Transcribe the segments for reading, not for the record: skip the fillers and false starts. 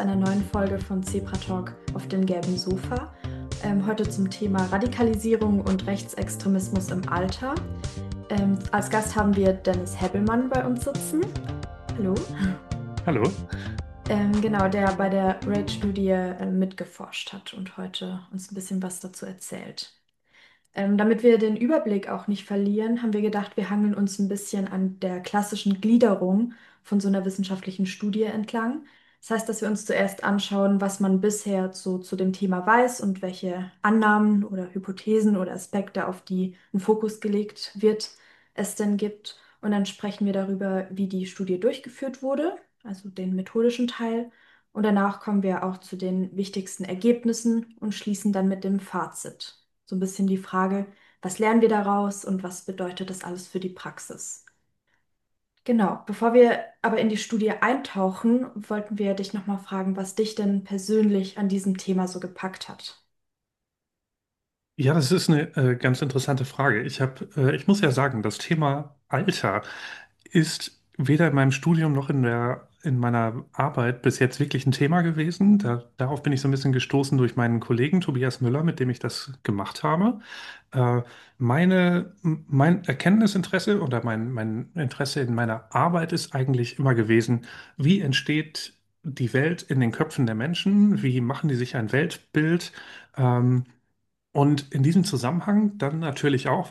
einer neuen Folge von Zebra Talk auf dem gelben Sofa. Heute zum Thema Radikalisierung und Rechtsextremismus im Alter. Als Gast haben wir Dennis Hebbelmann bei uns sitzen. Hallo. Hallo. Genau, der bei der RAGE-Studie mitgeforscht hat und heute uns ein bisschen was dazu erzählt. Damit wir den Überblick auch nicht verlieren, haben wir gedacht, wir hangeln uns ein bisschen an der klassischen Gliederung von so einer wissenschaftlichen Studie entlang. Das heißt, dass wir uns zuerst anschauen, was man bisher so zu dem Thema weiß und welche Annahmen oder Hypothesen oder Aspekte, auf die ein Fokus gelegt wird, es denn gibt. Und dann sprechen wir darüber, wie die Studie durchgeführt wurde, also den methodischen Teil. Und danach kommen wir auch zu den wichtigsten Ergebnissen und schließen dann mit dem Fazit. So ein bisschen die Frage, was lernen wir daraus und was bedeutet das alles für die Praxis? Genau, bevor wir aber in die Studie eintauchen, wollten wir dich nochmal fragen, was dich denn persönlich an diesem Thema so gepackt hat. Ja, das ist eine ganz interessante Frage. Ich muss ja sagen, das Thema Alter ist weder in meinem Studium noch in meiner Arbeit bis jetzt wirklich ein Thema gewesen. Darauf bin ich so ein bisschen gestoßen durch meinen Kollegen Tobias Müller, mit dem ich das gemacht habe. Äh, mein Erkenntnisinteresse oder mein Interesse in meiner Arbeit ist eigentlich immer gewesen, wie entsteht die Welt in den Köpfen der Menschen? Wie machen die sich ein Weltbild? Und in diesem Zusammenhang dann natürlich auch,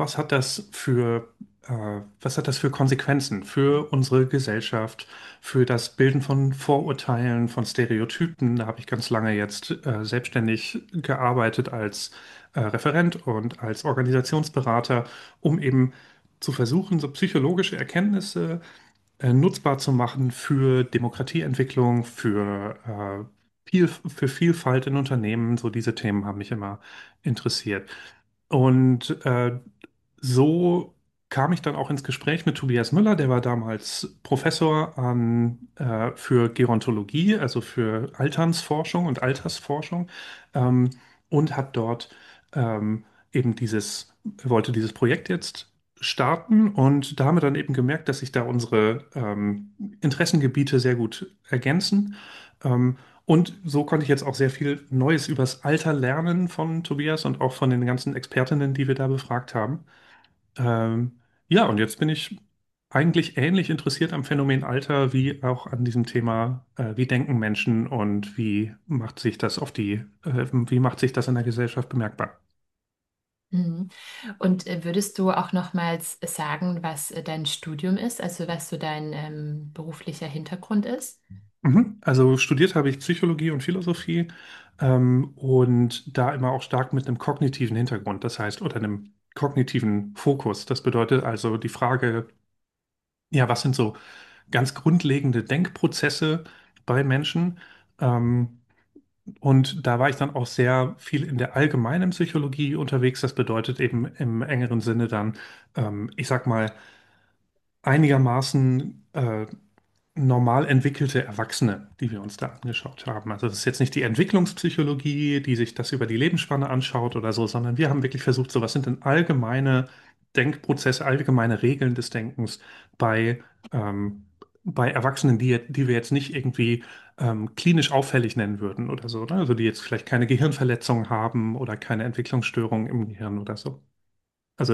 was hat das für Konsequenzen für unsere Gesellschaft, für das Bilden von Vorurteilen, von Stereotypen? Da habe ich ganz lange jetzt selbstständig gearbeitet als Referent und als Organisationsberater, um eben zu versuchen, so psychologische Erkenntnisse nutzbar zu machen für Demokratieentwicklung, für Vielfalt in Unternehmen. So diese Themen haben mich immer interessiert. Und so kam ich dann auch ins Gespräch mit Tobias Müller, der war damals Professor für Gerontologie, also für Alternsforschung und Altersforschung, ähm, und hat dort eben wollte dieses Projekt jetzt starten, und da haben wir dann eben gemerkt, dass sich da unsere Interessengebiete sehr gut ergänzen. Und so konnte ich jetzt auch sehr viel Neues übers Alter lernen von Tobias und auch von den ganzen Expertinnen, die wir da befragt haben. Ähm, ja, und jetzt bin ich eigentlich ähnlich interessiert am Phänomen Alter wie auch an diesem Thema, wie denken Menschen und wie macht sich das in der Gesellschaft bemerkbar? Mhm. Und würdest du auch nochmals sagen, was dein Studium ist, also was so dein beruflicher Hintergrund ist? Mhm. Also studiert habe ich Psychologie und Philosophie, und da immer auch stark mit einem kognitiven Hintergrund, das heißt, oder einem kognitiven Fokus. Das bedeutet also die Frage, ja, was sind so ganz grundlegende Denkprozesse bei Menschen? Ähm, und da war ich dann auch sehr viel in der allgemeinen Psychologie unterwegs. Das bedeutet eben im engeren Sinne dann, ich sag mal, einigermaßen normal entwickelte Erwachsene, die wir uns da angeschaut haben. Also das ist jetzt nicht die Entwicklungspsychologie, die sich das über die Lebensspanne anschaut oder so, sondern wir haben wirklich versucht, so was sind denn allgemeine Denkprozesse, allgemeine Regeln des Denkens bei, ähm, bei Erwachsenen, die wir jetzt nicht irgendwie klinisch auffällig nennen würden oder so, ne? Also die jetzt vielleicht keine Gehirnverletzung haben oder keine Entwicklungsstörung im Gehirn oder so. Also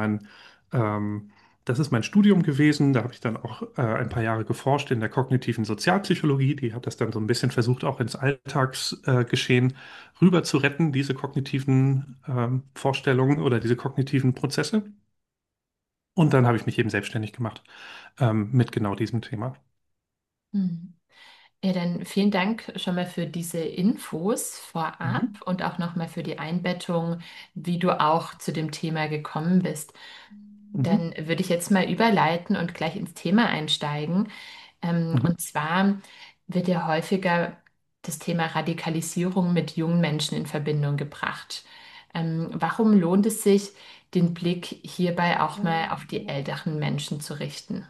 ähm, das ist mein Studium gewesen. Da habe ich dann auch ein paar Jahre geforscht in der kognitiven Sozialpsychologie. Die hat das dann so ein bisschen versucht, auch ins Alltagsgeschehen rüber zu retten, diese kognitiven Vorstellungen oder diese kognitiven Prozesse. Und dann habe ich mich eben selbstständig gemacht mit genau diesem Thema. Mhm. Ja, dann vielen Dank schon mal für diese Infos vorab Mhm. und auch nochmal für die Einbettung, wie du auch zu dem Thema gekommen bist. Mhm. Dann würde ich jetzt mal überleiten und gleich ins Thema einsteigen. Mhm. Und zwar wird ja häufiger das Thema Radikalisierung mit jungen Menschen in Verbindung gebracht. Warum lohnt es sich, den Blick hierbei auch mal auf die älteren Menschen zu richten?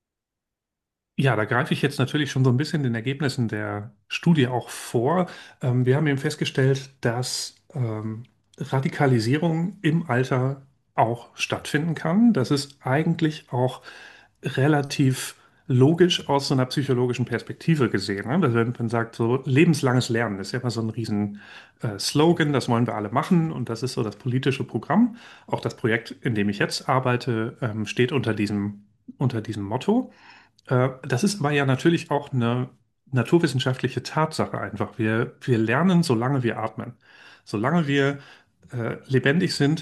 Ja, da greife ich jetzt natürlich schon so ein bisschen den Ergebnissen der Studie auch vor. Wir haben eben festgestellt, dass Radikalisierung im Alter auch stattfinden kann. Das ist eigentlich auch relativ logisch aus so einer psychologischen Perspektive gesehen. Ne? Also wenn man sagt, so lebenslanges Lernen ist ja immer so ein riesen Slogan, das wollen wir alle machen und das ist so das politische Programm. Auch das Projekt, in dem ich jetzt arbeite, steht unter diesem Motto. Das ist aber ja natürlich auch eine naturwissenschaftliche Tatsache einfach. Wir lernen, solange wir atmen. Solange wir lebendig sind,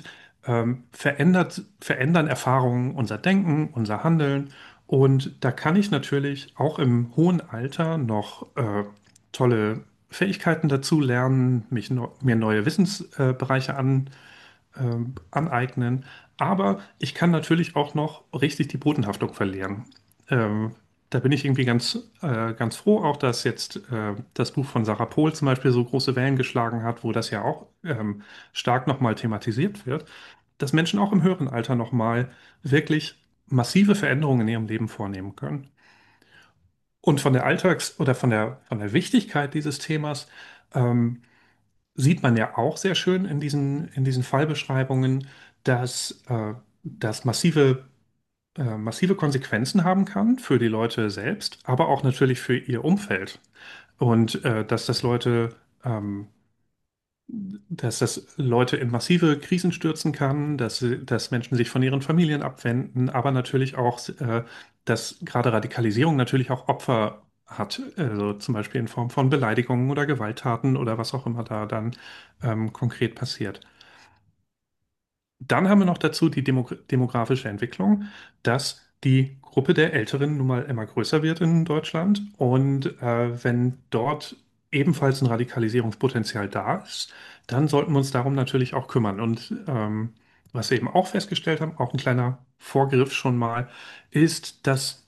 verändern Erfahrungen unser Denken, unser Handeln. Und da kann ich natürlich auch im hohen Alter noch tolle Fähigkeiten dazu lernen, mir neue Wissensbereiche aneignen. Aber ich kann natürlich auch noch richtig die Bodenhaftung verlieren. Ähm, Da bin ich irgendwie ganz froh, auch dass jetzt das Buch von Sarah Pohl zum Beispiel so große Wellen geschlagen hat, wo das ja auch stark nochmal thematisiert wird, dass Menschen auch im höheren Alter nochmal wirklich massive Veränderungen in ihrem Leben vornehmen können. Und von der oder von der Wichtigkeit dieses Themas ähm, sieht man ja auch sehr schön in diesen Fallbeschreibungen, dass das massive Konsequenzen haben kann für die Leute selbst, aber auch natürlich für ihr Umfeld. Und ähm, dass das Leute in massive Krisen stürzen kann, dass Menschen sich von ihren Familien abwenden, aber natürlich auch, dass gerade Radikalisierung natürlich auch Opfer hat, also zum Beispiel in Form von Beleidigungen oder Gewalttaten oder was auch immer da dann konkret passiert. Dann haben wir noch dazu die demografische Entwicklung, dass die Gruppe der Älteren nun mal immer größer wird in Deutschland. Und wenn dort ebenfalls ein Radikalisierungspotenzial da ist, dann sollten wir uns darum natürlich auch kümmern. Und was wir eben auch festgestellt haben, auch ein kleiner Vorgriff schon mal, ist, dass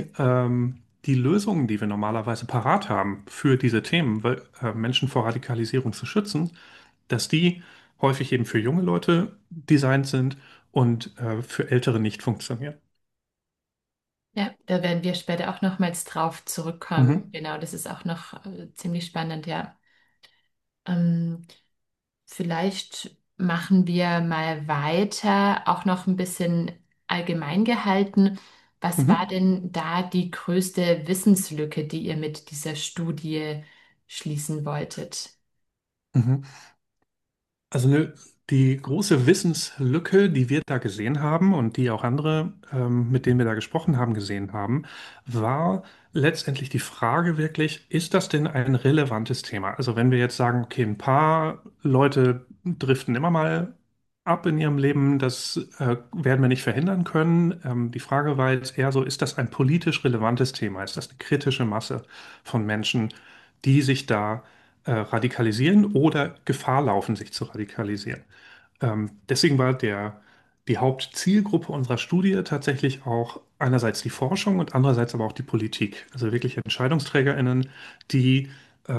die Lösungen, die wir normalerweise parat haben für diese Themen, Menschen vor Radikalisierung zu schützen, dass die häufig eben für junge Leute designt sind und für Ältere nicht funktionieren. Ja, da werden wir später auch nochmals drauf zurückkommen. Mhm. Genau, das ist auch noch ziemlich spannend, ja. Ähm, Vielleicht machen wir mal weiter, auch noch ein bisschen allgemein gehalten. Was war Mhm. denn da die größte Wissenslücke, die ihr mit dieser Studie schließen wolltet? Mhm. Also die große Wissenslücke, die wir da gesehen haben und die auch andere, mit denen wir da gesprochen haben, gesehen haben, war letztendlich die Frage wirklich, ist das denn ein relevantes Thema? Also wenn wir jetzt sagen, okay, ein paar Leute driften immer mal ab in ihrem Leben, das werden wir nicht verhindern können. Die Frage war jetzt eher so, ist das ein politisch relevantes Thema? Ist das eine kritische Masse von Menschen, die sich da radikalisieren oder Gefahr laufen, sich zu radikalisieren. Deswegen war die Hauptzielgruppe unserer Studie tatsächlich auch einerseits die Forschung und andererseits aber auch die Politik. Also wirklich EntscheidungsträgerInnen, die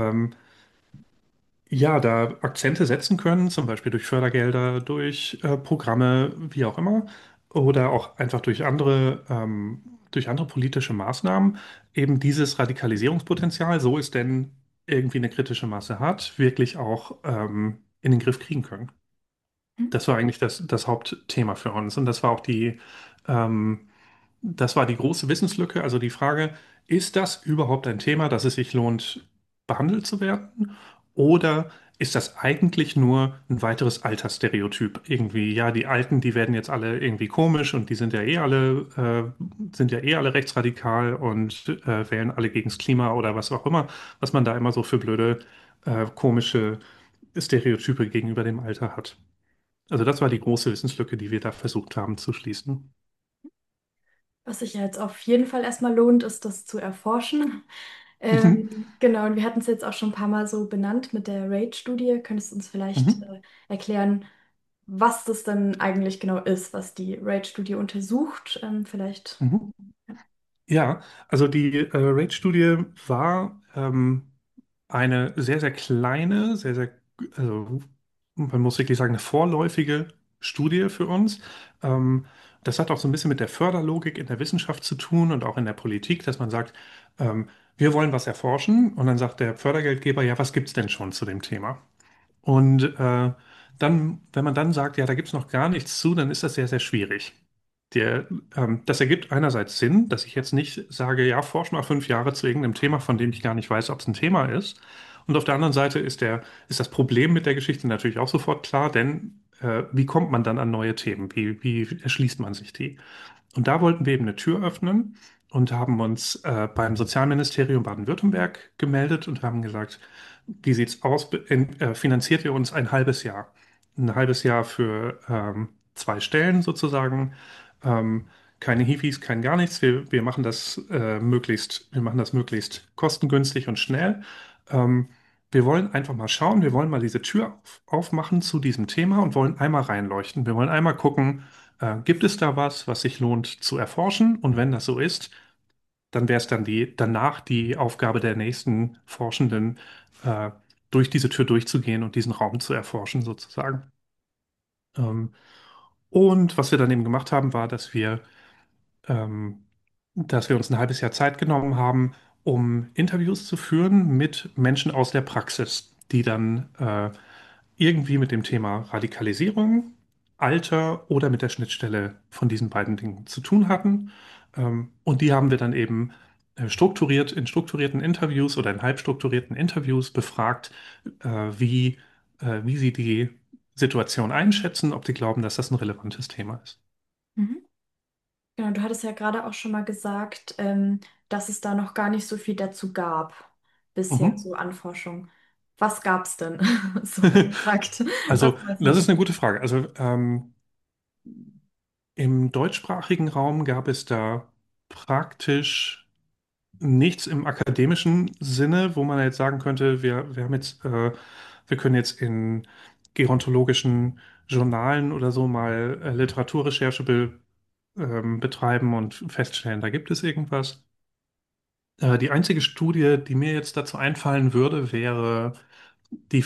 ja da Akzente setzen können, zum Beispiel durch Fördergelder, durch Programme, wie auch immer, oder auch einfach durch andere politische Maßnahmen, eben dieses Radikalisierungspotenzial, so es denn irgendwie eine kritische Masse hat, wirklich auch in den Griff kriegen können. Das war eigentlich das Hauptthema für uns. Und ähm, das war die große Wissenslücke. Also die Frage, ist das überhaupt ein Thema, das es sich lohnt, behandelt zu werden? Oder ist das eigentlich nur ein weiteres Altersstereotyp? Irgendwie, ja, die Alten, die werden jetzt alle irgendwie komisch und die sind ja eh alle rechtsradikal und wählen alle gegens Klima oder was auch immer, was man da immer so für blöde, komische Stereotype gegenüber dem Alter hat. Also das war die große Wissenslücke, die wir da versucht haben zu schließen. Was sich ja jetzt auf jeden Fall erstmal lohnt, ist das zu erforschen. Mhm. Genau, und wir hatten es jetzt auch schon ein paar Mal so benannt mit der RAGE-Studie. Könntest du uns vielleicht Mhm. erklären, was das dann eigentlich genau ist, was die RAGE-Studie untersucht? Vielleicht. Mhm. Ja. Ja, also die Rate-Studie war eine sehr, sehr kleine, also man muss wirklich sagen, eine vorläufige Studie für uns. Ähm, Das hat auch so ein bisschen mit der Förderlogik in der Wissenschaft zu tun und auch in der Politik, dass man sagt, wir wollen was erforschen und dann sagt der Fördergeldgeber, ja, was gibt es denn schon zu dem Thema? Und wenn man dann sagt, ja, da gibt es noch gar nichts zu, dann ist das sehr, sehr schwierig. Das ergibt einerseits Sinn, dass ich jetzt nicht sage, ja, forsch mal 5 Jahre zu irgendeinem Thema, von dem ich gar nicht weiß, ob es ein Thema ist. Und auf der anderen Seite ist das Problem mit der Geschichte natürlich auch sofort klar, denn wie kommt man dann an neue Themen? Wie erschließt man sich die? Und da wollten wir eben eine Tür öffnen und haben uns beim Sozialministerium Baden-Württemberg gemeldet und haben gesagt, wie sieht's aus? Finanziert ihr uns ein halbes Jahr? Ein halbes Jahr für 2 Stellen sozusagen. Ähm, Keine Hifis, kein gar nichts. Wir machen wir machen das möglichst kostengünstig und schnell. Ähm, Wir wollen einfach mal schauen, wir wollen mal diese Tür aufmachen zu diesem Thema und wollen einmal reinleuchten. Wir wollen einmal gucken, gibt es da was, was sich lohnt zu erforschen? Und wenn das so ist, dann wäre es dann danach die Aufgabe der nächsten Forschenden, äh, durch diese Tür durchzugehen und diesen Raum zu erforschen, sozusagen. Ähm, und was wir dann eben gemacht haben, war, ähm, dass wir uns ein halbes Jahr Zeit genommen haben, um Interviews zu führen mit Menschen aus der Praxis, die dann irgendwie mit dem Thema Radikalisierung, Alter oder mit der Schnittstelle von diesen beiden Dingen zu tun hatten. Und die haben wir dann eben strukturiert in strukturierten Interviews oder in halbstrukturierten Interviews befragt, wie, wie sie die Situation einschätzen, ob sie glauben, dass das ein relevantes Thema ist. Mhm. Genau, du hattest ja gerade auch schon mal gesagt, dass es da noch gar nicht so viel dazu gab, bisher Mhm. so an Forschung. Was gab es denn? So gefragt. Was Also, weiß das man ist eine schon? gute Frage. Also, im deutschsprachigen Raum gab es da praktisch nichts im akademischen Sinne, wo man jetzt sagen könnte, wir können jetzt in gerontologischen Journalen oder so mal Literaturrecherche betreiben und feststellen, da gibt es irgendwas. Die einzige Studie, die mir jetzt dazu einfallen würde, wäre die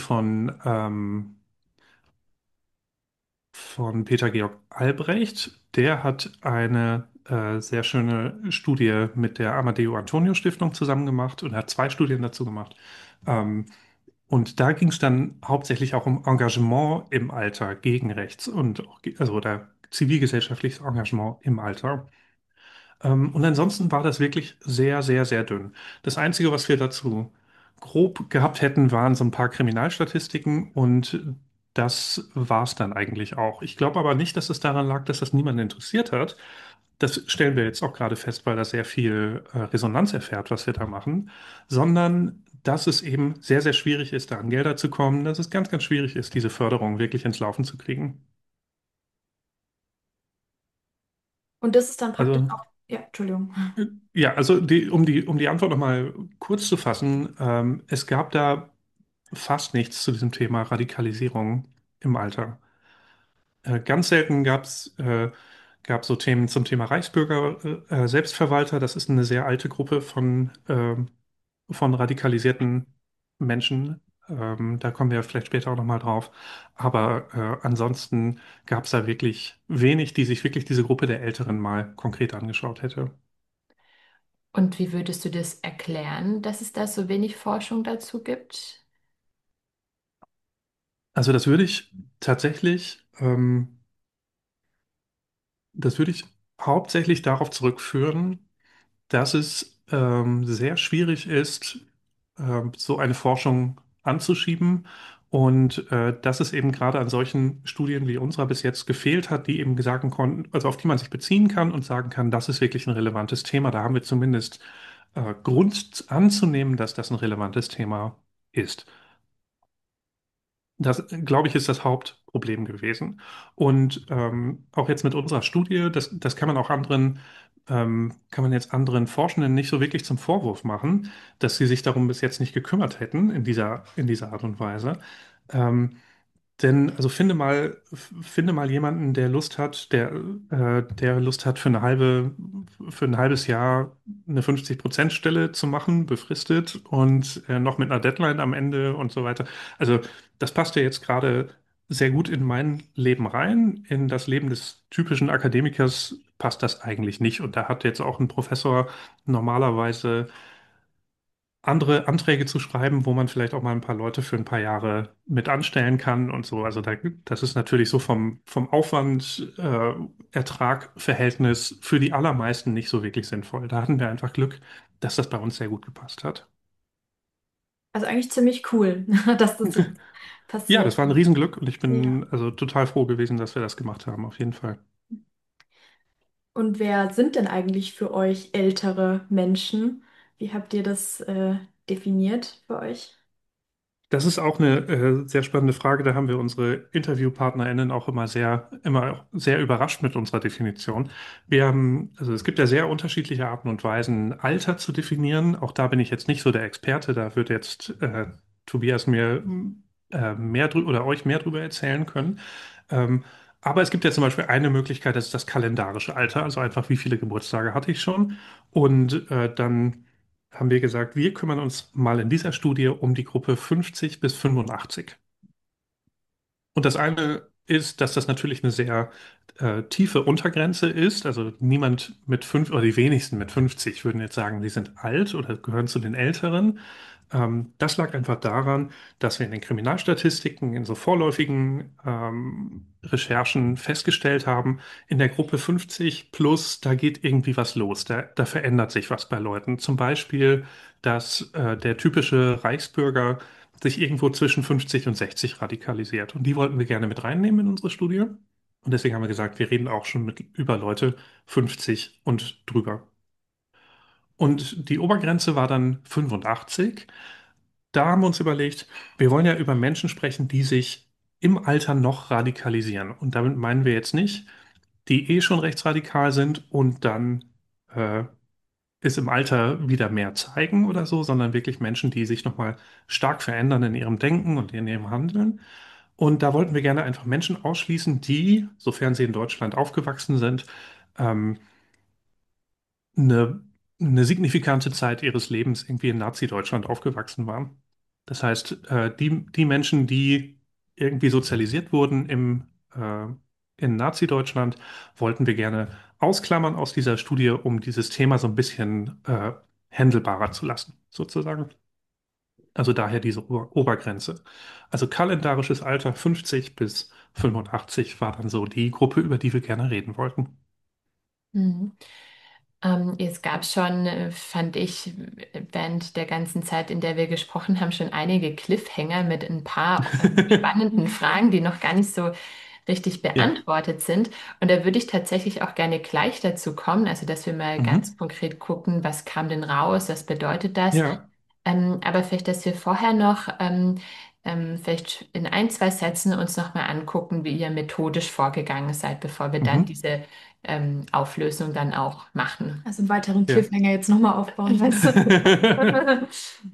von Peter Georg Albrecht. Der hat eine sehr schöne Studie mit der Amadeo Antonio Stiftung zusammen gemacht und er hat 2 Studien dazu gemacht. Ähm, und da ging es dann hauptsächlich auch um Engagement im Alter gegen rechts also oder zivilgesellschaftliches Engagement im Alter. Und ansonsten war das wirklich sehr, sehr, sehr dünn. Das Einzige, was wir dazu grob gehabt hätten, waren so ein paar Kriminalstatistiken und das war es dann eigentlich auch. Ich glaube aber nicht, dass es daran lag, dass das niemanden interessiert hat. Das stellen wir jetzt auch gerade fest, weil das sehr viel Resonanz erfährt, was wir da machen, sondern dass es eben sehr, sehr schwierig ist, da an Gelder zu kommen, dass es ganz, ganz schwierig ist, diese Förderung wirklich ins Laufen zu kriegen. Und das ist dann praktisch Also auch, ja, Entschuldigung. Ja, also um die Antwort nochmal kurz zu fassen, es gab da fast nichts zu diesem Thema Radikalisierung im Alter. Ganz selten gab so Themen zum Thema Reichsbürger, Selbstverwalter. Das ist eine sehr alte Gruppe von radikalisierten Menschen. Da kommen wir vielleicht später auch nochmal drauf. Aber ansonsten gab es da wirklich wenig, die sich wirklich diese Gruppe der Älteren mal konkret angeschaut hätte. Und wie würdest du das erklären, dass es da so wenig Forschung dazu gibt? Also tatsächlich, das würde ich hauptsächlich darauf zurückführen, dass es sehr schwierig ist, so eine Forschung anzuschieben und dass es eben gerade an solchen Studien wie unserer bis jetzt gefehlt hat, die eben sagen konnten, also auf die man sich beziehen kann und sagen kann, das ist wirklich ein relevantes Thema. Da haben wir zumindest Grund anzunehmen, dass das ein relevantes Thema ist. Das, glaube ich, ist das Hauptproblem gewesen. Und auch jetzt mit unserer Studie, das kann man auch kann man jetzt anderen Forschenden nicht so wirklich zum Vorwurf machen, dass sie sich darum bis jetzt nicht gekümmert hätten in dieser Art und Weise. Ähm, Denn, also finde mal jemanden, der Lust hat, für ein halbes Jahr eine 50%-Stelle zu machen, befristet und noch mit einer Deadline am Ende und so weiter. Also, das passt ja jetzt gerade sehr gut in mein Leben rein. In das Leben des typischen Akademikers passt das eigentlich nicht. Und da hat jetzt auch ein Professor normalerweise andere Anträge zu schreiben, wo man vielleicht auch mal ein paar Leute für ein paar Jahre mit anstellen kann und so. Also das ist natürlich so vom Aufwand, Ertrag-Verhältnis für die allermeisten nicht so wirklich sinnvoll. Da hatten wir einfach Glück, dass das bei uns sehr gut gepasst hat. Also eigentlich ziemlich cool, dass das jetzt Ja, passiert. das war ein Riesenglück und ich Ja. bin also total froh gewesen, dass wir das gemacht haben, auf jeden Fall. Und wer sind denn eigentlich für euch ältere Menschen? Wie habt ihr das definiert für euch? Das ist auch eine sehr spannende Frage. Da haben wir unsere InterviewpartnerInnen auch immer auch sehr überrascht mit unserer Definition. Also es gibt ja sehr unterschiedliche Arten und Weisen, Alter zu definieren. Auch da bin ich jetzt nicht so der Experte. Da wird jetzt Tobias mir mehr drüber oder euch mehr drüber erzählen können. Ähm, aber es gibt ja zum Beispiel eine Möglichkeit, das ist das kalendarische Alter, also einfach wie viele Geburtstage hatte ich schon. Und dann haben wir gesagt, wir kümmern uns mal in dieser Studie um die Gruppe 50 bis 85. Und das eine ist, dass das natürlich eine sehr tiefe Untergrenze ist. Also niemand mit fünf oder die wenigsten mit 50 würden jetzt sagen, sie sind alt oder gehören zu den Älteren. Das lag einfach daran, dass wir in den Kriminalstatistiken, in so vorläufigen Recherchen festgestellt haben, in der Gruppe 50 plus, da geht irgendwie was los. Da verändert sich was bei Leuten. Zum Beispiel, dass der typische Reichsbürger sich irgendwo zwischen 50 und 60 radikalisiert. Und die wollten wir gerne mit reinnehmen in unsere Studie. Und deswegen haben wir gesagt, wir reden auch schon über Leute 50 und drüber. Und die Obergrenze war dann 85. Da haben wir uns überlegt, wir wollen ja über Menschen sprechen, die sich im Alter noch radikalisieren. Und damit meinen wir jetzt nicht, die eh schon rechtsradikal sind und dann äh, es im Alter wieder mehr zeigen oder so, sondern wirklich Menschen, die sich nochmal stark verändern in ihrem Denken und in ihrem Handeln. Und da wollten wir gerne einfach Menschen ausschließen, die, sofern sie in Deutschland aufgewachsen sind, ähm, eine, eine signifikante Zeit ihres Lebens irgendwie in Nazi-Deutschland aufgewachsen waren. Das heißt, die Menschen, die irgendwie sozialisiert wurden in Nazi-Deutschland, wollten wir gerne ausklammern aus dieser Studie, um dieses Thema so ein bisschen händelbarer zu lassen, sozusagen. Also daher diese Obergrenze. Also kalendarisches Alter 50 bis 85 war dann so die Gruppe, über die wir gerne reden wollten. Mhm. Es gab schon, fand ich, während der ganzen Zeit, in der wir gesprochen haben, schon einige Cliffhanger mit ein paar spannenden Fragen, die noch gar nicht so richtig Ja. beantwortet sind. Und da würde ich tatsächlich auch gerne gleich dazu kommen, also dass wir mal ganz Mhm. konkret gucken, was kam denn raus, was bedeutet das? Ja. Aber vielleicht, dass wir vorher noch vielleicht in ein, zwei Sätzen uns nochmal angucken, wie ihr methodisch vorgegangen seid, bevor wir dann Mhm. diese Auflösung dann auch machen. Also einen weiteren Ja. Cliffhanger jetzt nochmal aufbauen, weißt du?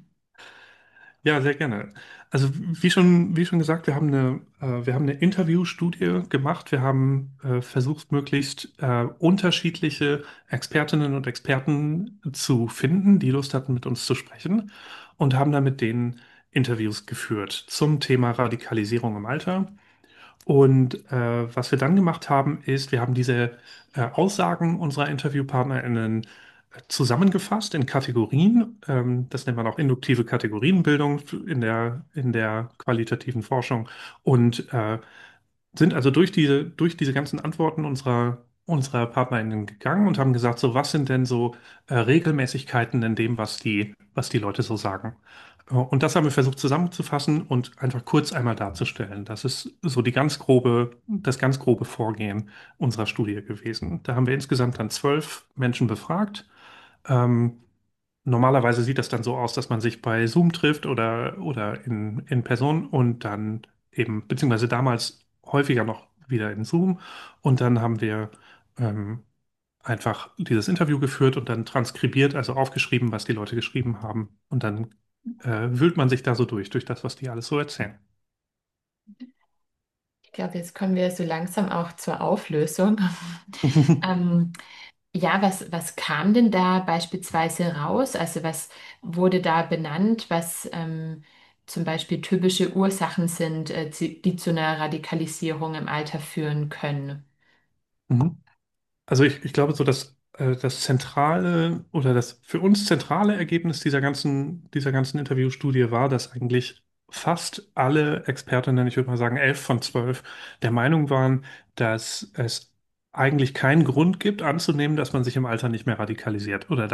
Ja, sehr gerne. Also wie schon gesagt, wir haben eine Interviewstudie gemacht. Wir haben versucht, möglichst unterschiedliche Expertinnen und Experten zu finden, die Lust hatten, mit uns zu sprechen und haben dann mit denen Interviews geführt zum Thema Radikalisierung im Alter. Und was wir dann gemacht haben, ist, wir haben diese Aussagen unserer InterviewpartnerInnen zusammengefasst in Kategorien. Das nennt man auch induktive Kategorienbildung in der qualitativen Forschung. Und sind also durch diese ganzen Antworten unserer PartnerInnen gegangen und haben gesagt, so was sind denn so Regelmäßigkeiten in dem, was die Leute so sagen. Und das haben wir versucht zusammenzufassen und einfach kurz einmal darzustellen. Das ist so das ganz grobe Vorgehen unserer Studie gewesen. Da haben wir insgesamt dann 12 Menschen befragt. Ähm, Normalerweise sieht das dann so aus, dass man sich bei Zoom trifft oder in Person und dann eben, beziehungsweise damals häufiger noch wieder in Zoom. Und dann haben wir ähm, einfach dieses Interview geführt und dann transkribiert, also aufgeschrieben, was die Leute geschrieben haben. Und dann wühlt man sich da so durch das, was die alles so erzählen. Ich glaube, jetzt kommen wir so langsam auch zur Auflösung. Ähm, ja, was kam denn da beispielsweise raus? Also was wurde da benannt, was zum Beispiel typische Ursachen sind, die zu einer Radikalisierung im Alter führen können? Mhm. Also ich glaube, so das zentrale oder das für uns zentrale Ergebnis dieser ganzen Interviewstudie war, dass eigentlich fast alle Expertinnen, ich würde mal sagen 11 von 12, der Meinung waren, dass es eigentlich keinen Grund gibt anzunehmen, dass man sich im Alter nicht mehr radikalisiert oder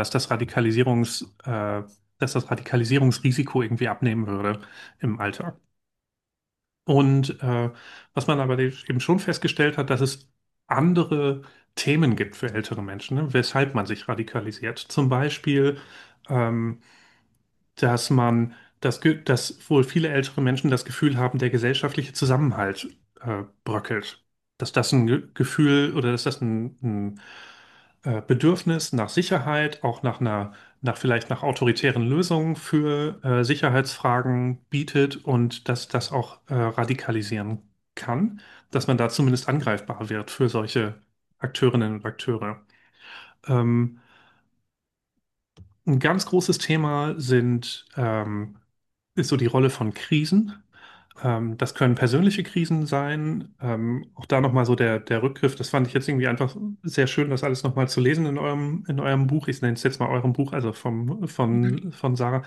dass das Radikalisierungsrisiko irgendwie abnehmen würde im Alter. Und was man aber eben schon festgestellt hat, dass es andere Themen gibt für ältere Menschen, ne, weshalb man sich radikalisiert. Zum Beispiel, ähm, dass dass wohl viele ältere Menschen das Gefühl haben, der gesellschaftliche Zusammenhalt bröckelt. Dass das ein Gefühl oder dass das ein Bedürfnis nach Sicherheit, auch nach vielleicht nach autoritären Lösungen für Sicherheitsfragen bietet und dass das auch radikalisieren kann, dass man da zumindest angreifbar wird für solche Akteurinnen und Akteure. Ähm, ein ganz großes Thema ist so die Rolle von Krisen. Das können persönliche Krisen sein. Auch da nochmal so der Rückgriff. Das fand ich jetzt irgendwie einfach sehr schön, das alles nochmal zu lesen in eurem Buch. Ich nenne es jetzt mal eurem Buch, also von Sarah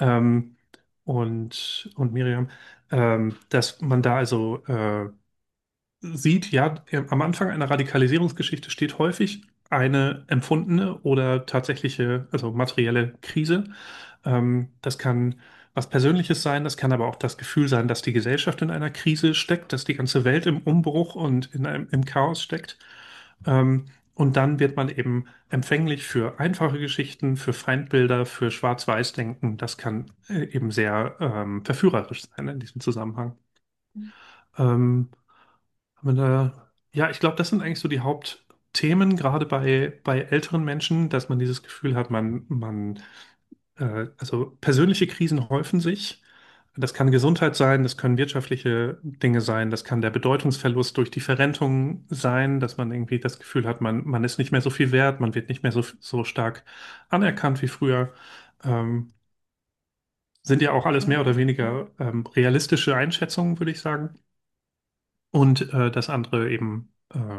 und Miriam, dass man da also sieht, ja, am Anfang einer Radikalisierungsgeschichte steht häufig eine empfundene oder tatsächliche, also materielle Krise. Das kann was Persönliches sein, das kann aber auch das Gefühl sein, dass die Gesellschaft in einer Krise steckt, dass die ganze Welt im Umbruch und im Chaos steckt. Und dann wird man eben empfänglich für einfache Geschichten, für Feindbilder, für Schwarz-Weiß-Denken. Das kann eben sehr verführerisch sein in diesem Zusammenhang. Ähm, ja, ich glaube, das sind eigentlich so die Hauptthemen, gerade bei älteren Menschen, dass man dieses Gefühl hat, also persönliche Krisen häufen sich. Das kann Gesundheit sein, das können wirtschaftliche Dinge sein, das kann der Bedeutungsverlust durch die Verrentung sein, dass man irgendwie das Gefühl hat, man ist nicht mehr so viel wert, man wird nicht mehr so stark anerkannt wie früher. Ähm, Sind ja auch alles mehr oder weniger realistische Einschätzungen, würde ich sagen. Und das andere eben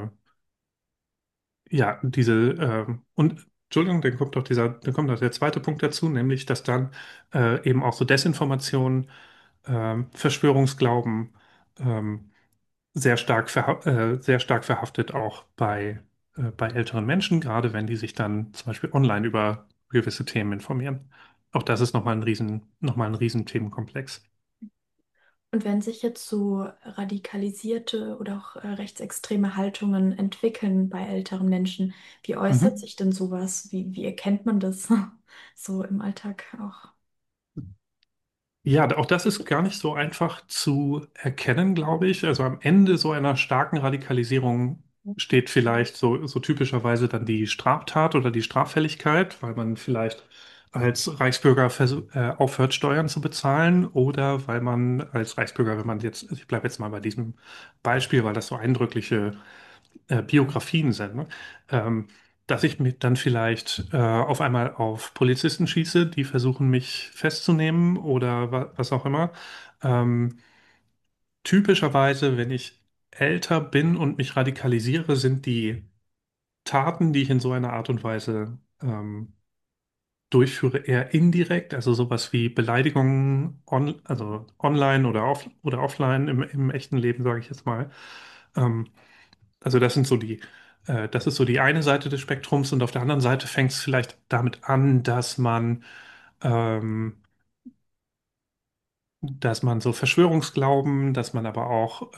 ja, und Entschuldigung, dann kommt noch der zweite Punkt dazu, nämlich, dass dann eben auch so Desinformation, Verschwörungsglauben ähm, sehr stark verhaftet auch bei älteren Menschen, gerade wenn die sich dann zum Beispiel online über gewisse Themen informieren. Auch das ist nochmal ein riesen Themenkomplex. Und wenn sich jetzt so radikalisierte oder auch rechtsextreme Haltungen entwickeln bei älteren Menschen, wie äußert Mhm. sich denn sowas? Wie erkennt man das so im Alltag auch? Ja, auch das ist gar nicht so einfach zu erkennen, glaube ich. Also am Ende so einer starken Radikalisierung steht vielleicht so typischerweise dann die Straftat oder die Straffälligkeit, weil man vielleicht als Reichsbürger aufhört, Steuern zu bezahlen oder weil man als Reichsbürger, wenn man jetzt, also ich bleibe jetzt mal bei diesem Beispiel, weil das so eindrückliche Biografien sind, ne? Ähm, dass ich mich dann vielleicht auf einmal auf Polizisten schieße, die versuchen, mich festzunehmen oder was auch immer. Ähm, Typischerweise, wenn ich älter bin und mich radikalisiere, sind die Taten, die ich in so einer Art und Weise durchführe, eher indirekt, also sowas wie Beleidigungen also online oder offline im echten Leben, sage ich jetzt mal. Ähm, Also das ist so die eine Seite des Spektrums und auf der anderen Seite fängt es vielleicht damit an, ähm, dass man so Verschwörungsglauben, dass man aber auch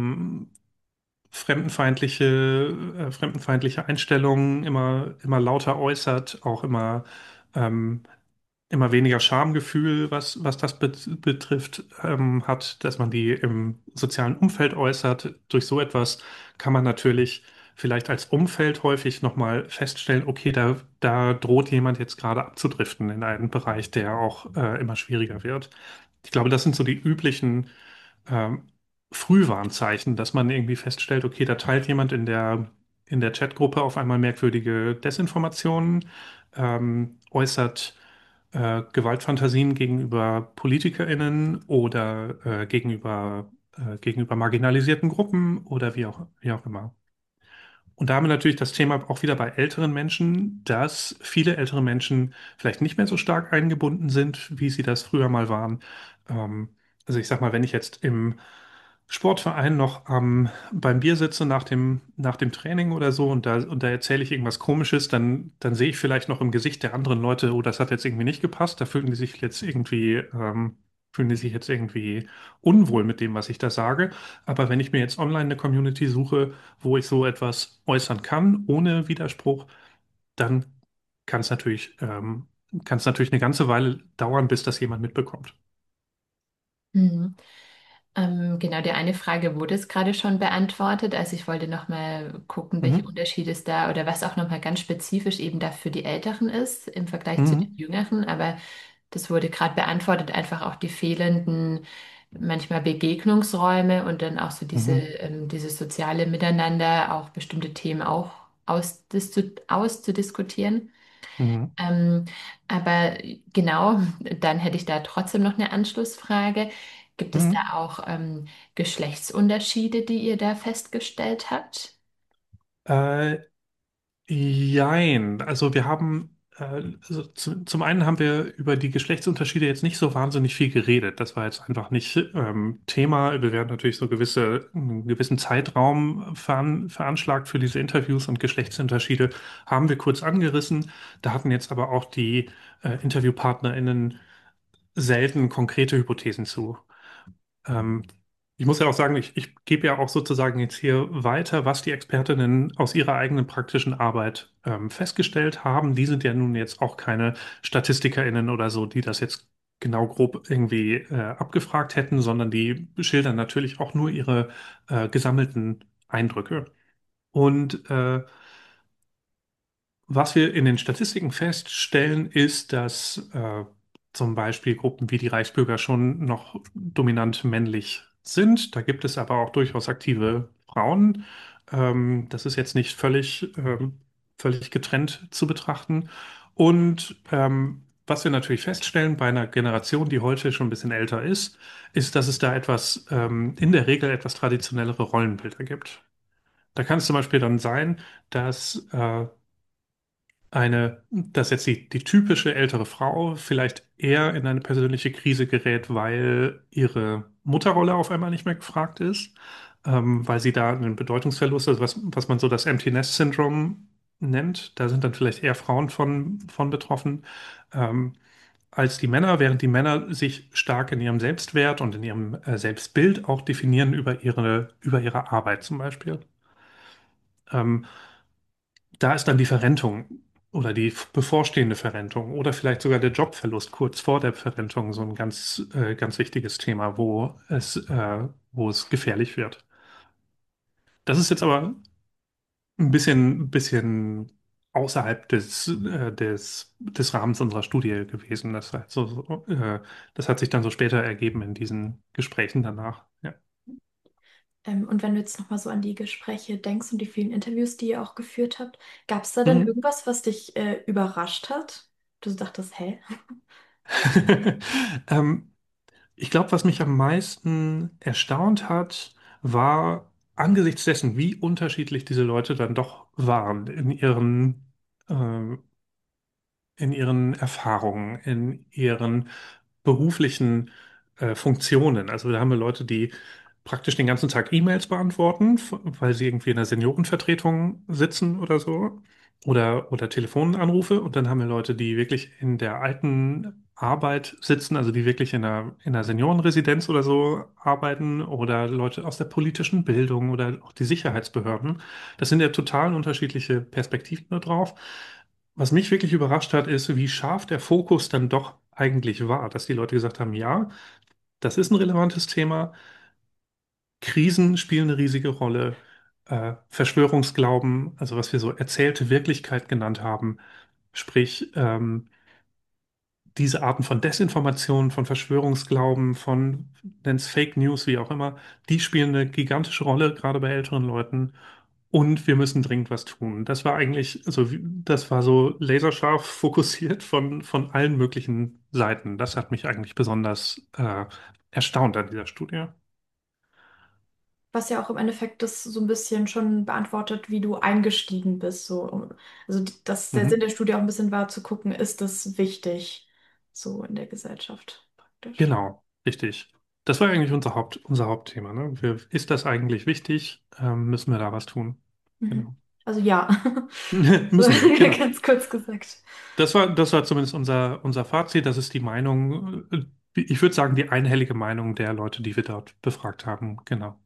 fremdenfeindliche Einstellungen immer lauter äußert, auch ähm, immer weniger Schamgefühl, was das betrifft, hat, dass man die im sozialen Umfeld äußert. Durch so etwas kann man natürlich vielleicht als Umfeld häufig nochmal feststellen, okay, da droht jemand jetzt gerade abzudriften in einen Bereich, der auch immer schwieriger wird. Ich glaube, das sind so die üblichen ähm, Frühwarnzeichen, dass man irgendwie feststellt, okay, da teilt jemand in der Chatgruppe auf einmal merkwürdige Desinformationen, äußert Gewaltfantasien gegenüber PolitikerInnen oder gegenüber marginalisierten Gruppen oder wie auch immer. Und da haben wir natürlich das Thema auch wieder bei älteren Menschen, dass viele ältere Menschen vielleicht nicht mehr so stark eingebunden sind, wie sie das früher mal waren. Ähm, also ich sag mal, wenn ich jetzt im Sportverein noch beim Bier sitze nach dem Training oder so und da erzähle ich irgendwas Komisches, dann sehe ich vielleicht noch im Gesicht der anderen Leute, oh, das hat jetzt irgendwie nicht gepasst, da fühlen die sich jetzt irgendwie unwohl mit dem, was ich da sage. Aber wenn ich mir jetzt online eine Community suche, wo ich so etwas äußern kann, ohne Widerspruch, dann kann es kann es natürlich eine ganze Weile dauern, bis das jemand mitbekommt. Mhm. Genau, die eine Frage wurde es gerade schon beantwortet. Also ich wollte noch mal gucken, welche Mhm. Unterschiede es da oder was auch noch mal ganz spezifisch eben da für die Älteren ist im Vergleich zu den Mhm. Jüngeren. Aber das wurde gerade beantwortet, einfach auch die fehlenden manchmal Begegnungsräume und dann auch so Mhm. dieses soziale Miteinander, auch bestimmte Themen auch auszudiskutieren. Mhm. Ähm, aber genau, dann hätte ich da trotzdem noch eine Anschlussfrage. Gibt es da Mhm. auch Geschlechtsunterschiede, die ihr da festgestellt habt? Äh, Jein. Also zum einen haben wir über die Geschlechtsunterschiede jetzt nicht so wahnsinnig viel geredet. Das war jetzt einfach nicht Thema. Wir werden natürlich einen gewissen Zeitraum veranschlagt für diese Interviews und Geschlechtsunterschiede haben wir kurz angerissen. Da hatten jetzt aber auch die InterviewpartnerInnen selten konkrete Hypothesen zu. Ähm, Ich muss ja auch sagen, ich gebe ja auch sozusagen jetzt hier weiter, was die Expertinnen aus ihrer eigenen praktischen Arbeit festgestellt haben. Die sind ja nun jetzt auch keine StatistikerInnen oder so, die das jetzt genau grob irgendwie abgefragt hätten, sondern die schildern natürlich auch nur ihre gesammelten Eindrücke. Und was wir in den Statistiken feststellen, ist, dass zum Beispiel Gruppen wie die Reichsbürger schon noch dominant männlich sind. Da gibt es aber auch durchaus aktive Frauen. Das ist jetzt nicht völlig getrennt zu betrachten. Und was wir natürlich feststellen bei einer Generation, die heute schon ein bisschen älter ist, ist, dass es da in der Regel etwas traditionellere Rollenbilder gibt. Da kann es zum Beispiel dann sein, dass dass jetzt die typische ältere Frau vielleicht eher in eine persönliche Krise gerät, weil ihre Mutterrolle auf einmal nicht mehr gefragt ist, weil sie da einen Bedeutungsverlust, also was man so das Empty Nest Syndrom nennt, da sind dann vielleicht eher Frauen von betroffen, ähm, als die Männer, während die Männer sich stark in ihrem Selbstwert und in ihrem Selbstbild auch definieren über ihre Arbeit zum Beispiel. Ähm, Da ist dann die Verrentung oder die bevorstehende Verrentung oder vielleicht sogar der Jobverlust kurz vor der Verrentung so ein ganz wichtiges Thema, wo es gefährlich wird. Das ist jetzt aber ein bisschen außerhalb des Rahmens unserer Studie gewesen. Das hat sich dann so später ergeben in diesen Gesprächen danach. Ja. Und wenn du jetzt nochmal so an die Gespräche denkst und die vielen Interviews, die ihr auch geführt habt, gab es da denn Mhm. irgendwas, was dich überrascht hat? Du dachtest, hä? Ähm, Ich glaube, was mich am meisten erstaunt hat, war angesichts dessen, wie unterschiedlich diese Leute dann doch waren äh, in ihren Erfahrungen, in ihren beruflichen Funktionen. Also da haben wir Leute, die praktisch den ganzen Tag E-Mails beantworten, weil sie irgendwie in einer Seniorenvertretung sitzen oder so. Oder Telefonanrufe. Und dann haben wir Leute, die wirklich in der alten Arbeit sitzen, also die wirklich in einer Seniorenresidenz oder so arbeiten. Oder Leute aus der politischen Bildung oder auch die Sicherheitsbehörden. Das sind ja total unterschiedliche Perspektiven da drauf. Was mich wirklich überrascht hat, ist, wie scharf der Fokus dann doch eigentlich war, dass die Leute gesagt haben, ja, das ist ein relevantes Thema. Krisen spielen eine riesige Rolle. Verschwörungsglauben, also was wir so erzählte Wirklichkeit genannt haben, sprich diese Arten von Desinformation, von Verschwörungsglauben, nenn's Fake News, wie auch immer, die spielen eine gigantische Rolle, gerade bei älteren Leuten. Und wir müssen dringend was tun. Das war eigentlich, das war so laserscharf fokussiert von allen möglichen Seiten. Das hat mich eigentlich besonders erstaunt an dieser Studie. Was ja auch im Endeffekt das so ein bisschen schon beantwortet, wie du eingestiegen bist. So. Also dass der Sinn Mhm. der Studie auch ein bisschen war, zu gucken, ist das wichtig so in der Gesellschaft praktisch. Genau, richtig. Das war eigentlich unser Hauptthema, ne? Ist das eigentlich wichtig? Müssen wir da was tun? Mhm. Genau. Also ja, so Müssen wir, genau. ganz kurz gesagt. Das war zumindest unser Fazit. Das ist die Meinung, ich würde sagen, die einhellige Meinung der Leute, die wir dort befragt haben. Genau.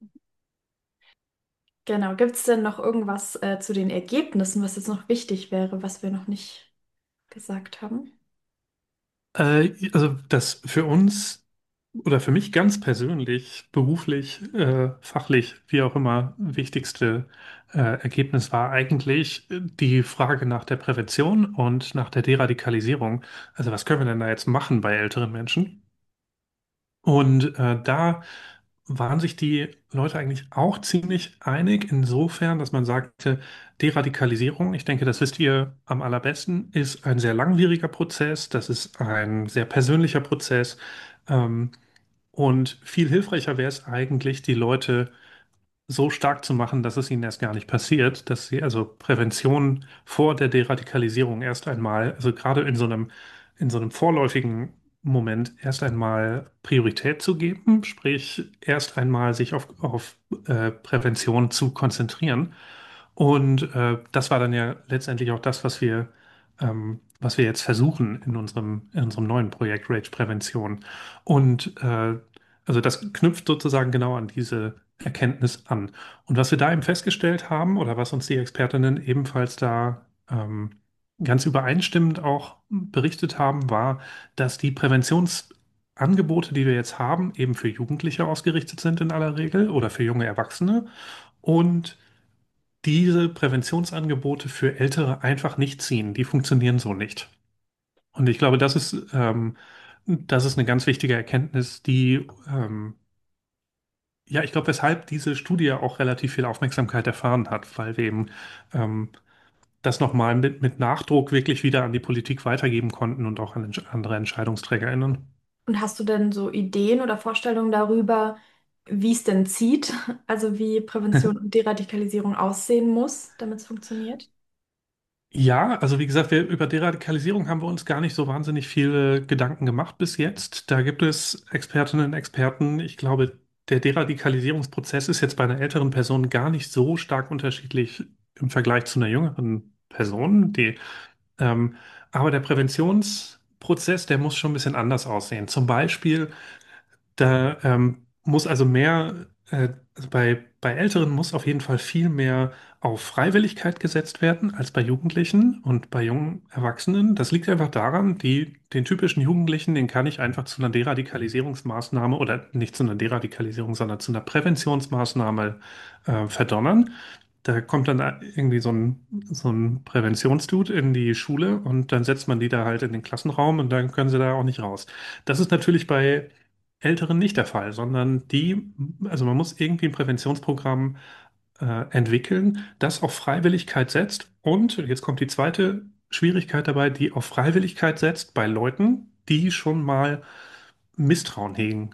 Genau. Gibt es denn noch irgendwas zu den Ergebnissen, was jetzt noch wichtig wäre, was wir noch nicht gesagt haben? Also das für uns oder für mich ganz persönlich, beruflich, fachlich, wie auch immer, wichtigste Ergebnis war eigentlich die Frage nach der Prävention und nach der Deradikalisierung. Also was können wir denn da jetzt machen bei älteren Menschen? Und da waren sich die Leute eigentlich auch ziemlich einig, insofern, dass man sagte, Deradikalisierung, ich denke, das wisst ihr am allerbesten, ist ein sehr langwieriger Prozess, das ist ein sehr persönlicher Prozess. Ähm, und viel hilfreicher wäre es eigentlich, die Leute so stark zu machen, dass es ihnen erst gar nicht passiert, dass sie also Prävention vor der Deradikalisierung erst einmal, also gerade in so einem vorläufigen Moment erst einmal Priorität zu geben, sprich erst einmal sich auf Prävention zu konzentrieren. Und das war dann ja letztendlich auch das, was wir jetzt versuchen in unserem neuen Projekt Rage Prävention. Und also das knüpft sozusagen genau an diese Erkenntnis an. Und was wir da eben festgestellt haben, oder was uns die Expertinnen ebenfalls da ganz übereinstimmend auch berichtet haben, war, dass die Präventionsangebote, die wir jetzt haben, eben für Jugendliche ausgerichtet sind in aller Regel oder für junge Erwachsene. Und diese Präventionsangebote für Ältere einfach nicht ziehen. Die funktionieren so nicht. Und ich glaube, das ist eine ganz wichtige Erkenntnis, ja, ich glaube, weshalb diese Studie auch relativ viel Aufmerksamkeit erfahren hat, weil wir eben ähm, das nochmal mit Nachdruck wirklich wieder an die Politik weitergeben konnten und auch an andere EntscheidungsträgerInnen. Und hast du denn so Ideen oder Vorstellungen darüber, wie es denn zieht? Also wie Prävention und Deradikalisierung aussehen muss, damit es funktioniert? Ja, also wie gesagt, über Deradikalisierung haben wir uns gar nicht so wahnsinnig viele Gedanken gemacht bis jetzt. Da gibt es Expertinnen und Experten. Ich glaube, der Deradikalisierungsprozess ist jetzt bei einer älteren Person gar nicht so stark unterschiedlich im Vergleich zu einer jüngeren Person. Ähm, aber der Präventionsprozess, der muss schon ein bisschen anders aussehen. Zum Beispiel da muss also also bei Älteren muss auf jeden Fall viel mehr auf Freiwilligkeit gesetzt werden als bei Jugendlichen und bei jungen Erwachsenen. Das liegt einfach daran, den typischen Jugendlichen, den kann ich einfach zu einer Deradikalisierungsmaßnahme oder nicht zu einer Deradikalisierung, sondern zu einer Präventionsmaßnahme verdonnern. Da kommt dann irgendwie so ein Präventionsdude in die Schule und dann setzt man die da halt in den Klassenraum und dann können sie da auch nicht raus. Das ist natürlich bei Älteren nicht der Fall, sondern also man muss irgendwie ein Präventionsprogramm entwickeln, das auf Freiwilligkeit setzt. Und jetzt kommt die zweite Schwierigkeit dabei, die auf Freiwilligkeit setzt bei Leuten, die schon mal Misstrauen hegen